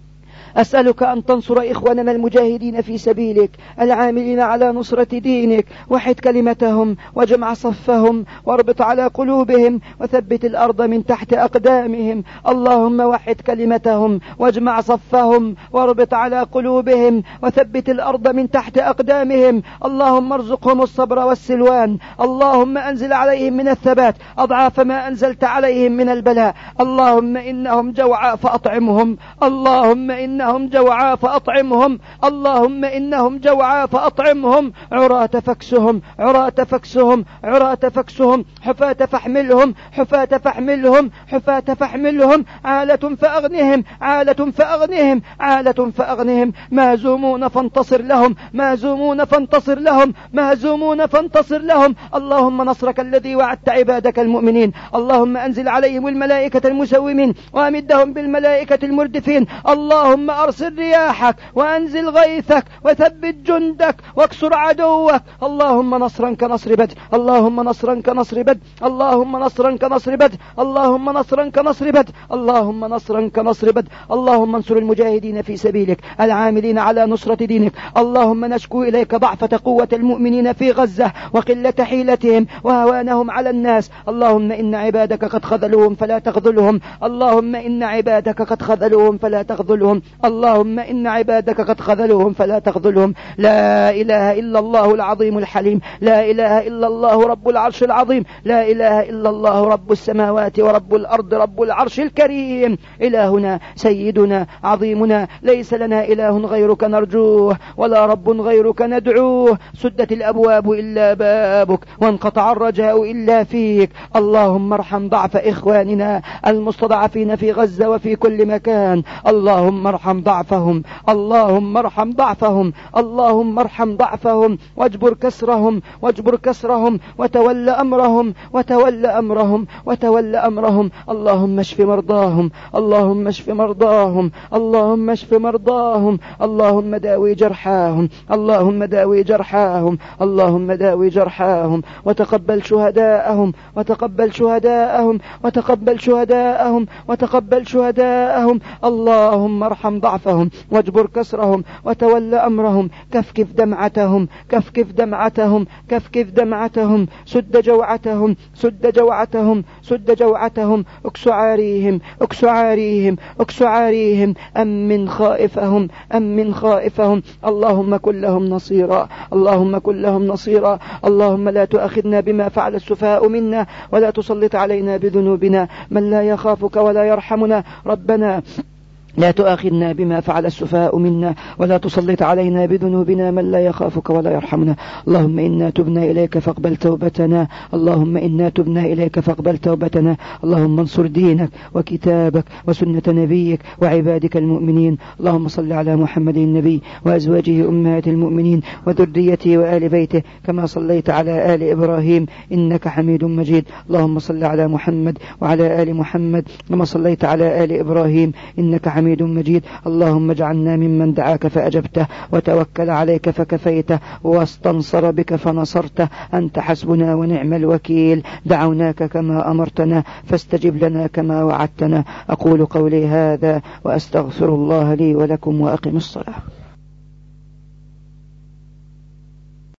أسألك أن تنصر إخواننا المجاهدين في سبيلك العاملين على نصرة دينك. وحد كلمتهم وجمع صفهم واربط على قلوبهم وثبت الأرض من تحت أقدامهم. اللهم وحد كلمتهم واجمع صفهم واربط على قلوبهم وثبت الأرض من تحت أقدامهم. اللهم ارزقهم الصبر والسلوان. اللهم أنزل عليهم من الثبات أضعاف ما أنزلت عليهم من البلاء. اللهم إنهم جوعى فأطعمهم، اللهم إنهم إنهم جوعى فأطعمهم، اللهم إنهم جوعى فأطعمهم. عراة فكسهم، عراة فكسهم، عراة فكسهم، حفاة فاحملهم، حفاة فاحملهم، حفاة فاحملهم. عالة فأغنهم، عالة فأغنهم، عالة فأغنهم. مهزومون فانتصر لهم، مهزومون فانتصر لهم، مهزومون فانتصر لهم. اللهم نصرك الذي وعدت عبادك المؤمنين. اللهم أنزل عليهم الملائكة المسومين وأمدهم بالملائكة المردفين. اللهم أرسل رياحك وأنزل غيثك وثبت جندك واكسر عدوك. اللهم نصرا كنصر بدر، اللهم نصرا كنصر بدر، اللهم نصرا كنصر بدر، اللهم نصرا كنصر بدر، اللهم نصرا كنصر بدر. اللهم انصر المجاهدين في سبيلك العاملين على نصرة دينك. اللهم نشكو إليك ضعفة قوة المؤمنين في غزة وقلة حيلتهم وهوانهم على الناس. اللهم إن عبادك قد خذلوهم فلا تخذلهم، اللهم إن عبادك قد خذلوهم فلا تخذلهم، اللهم إن عبادك قد خذلوهم فلا تخذلهم. لا إله إلا الله العظيم الحليم، لا إله إلا الله رب العرش العظيم، لا إله إلا الله رب السماوات ورب الأرض رب العرش الكريم. إلهنا سيدنا عظيمنا، ليس لنا إله غيرك نرجوه ولا رب غيرك ندعوه. سدت الأبواب إلا بابك وانقطع الرجاء إلا فيك. اللهم ارحم ضعف إخواننا المستضعفين في غزة وفي كل مكان. اللهم ارحم ارحم ضعفهم، اللهم ارحم ضعفهم، اللهم ارحم ضعفهم واجبر كسرهم، واجبر كسرهم وتول أمرهم، وتول أمرهم، وتول أمرهم. اللهم اشف مرضاهم، اللهم اشف مرضاهم، اللهم اشف مرضاهم، اللهم داوي جرحاهم، اللهم داوي جرحاهم، اللهم داوي جرحاهم، وتقبل شهداءهم، وتقبل شهداءهم، وتقبل شهداءهم، وتقبل شهداءهم. اللهم ارحم ضعفهم واجبر كسرهم وتول أمرهم، كفكف دمعتهم، كفكف دمعتهم، كفكف دمعتهم، سد جوعتهم، سد جوعتهم، سد جوعتهم، اكس عاريهم، اكس عاريهم، اكس عاريهم، أمن خائفهم، أمن خائفهم. اللهم كن لهم نصيرا، اللهم كن لهم نصيرا. اللهم لا تؤاخذنا بما فعل السفهاء منا، ولا تسلط علينا بذنوبنا من لا يخافك ولا يرحمنا. ربنا لا تؤاخذنا بما فعل السفهاء منا، ولا تسلط علينا بذنوبنا من لا يخافك ولا يرحمنا. اللهم إنا تبنا إليك فاقبل توبتنا، اللهم إنا تبنا إليك فاقبل توبتنا. اللهم انصر دينك وكتابك وسنة نبيك وعبادك المؤمنين. اللهم صل على محمد النبي وأزواجه أمهات المؤمنين وذريته وآل بيته كما صليت على آل إبراهيم إنك حميد مجيد. اللهم صل على محمد وعلى آل محمد كما صليت على آل إبراهيم إنك حميد حميد مجيد. اللهم اجعلنا ممن دعاك فأجبته وتوكل عليك فكفيته واستنصر بك فنصرته. أنت حسبنا ونعم الوكيل. دعوناك كما أمرتنا فاستجب لنا كما وعدتنا. أقول قولي هذا وأستغفر الله لي ولكم وأقم الصلاة.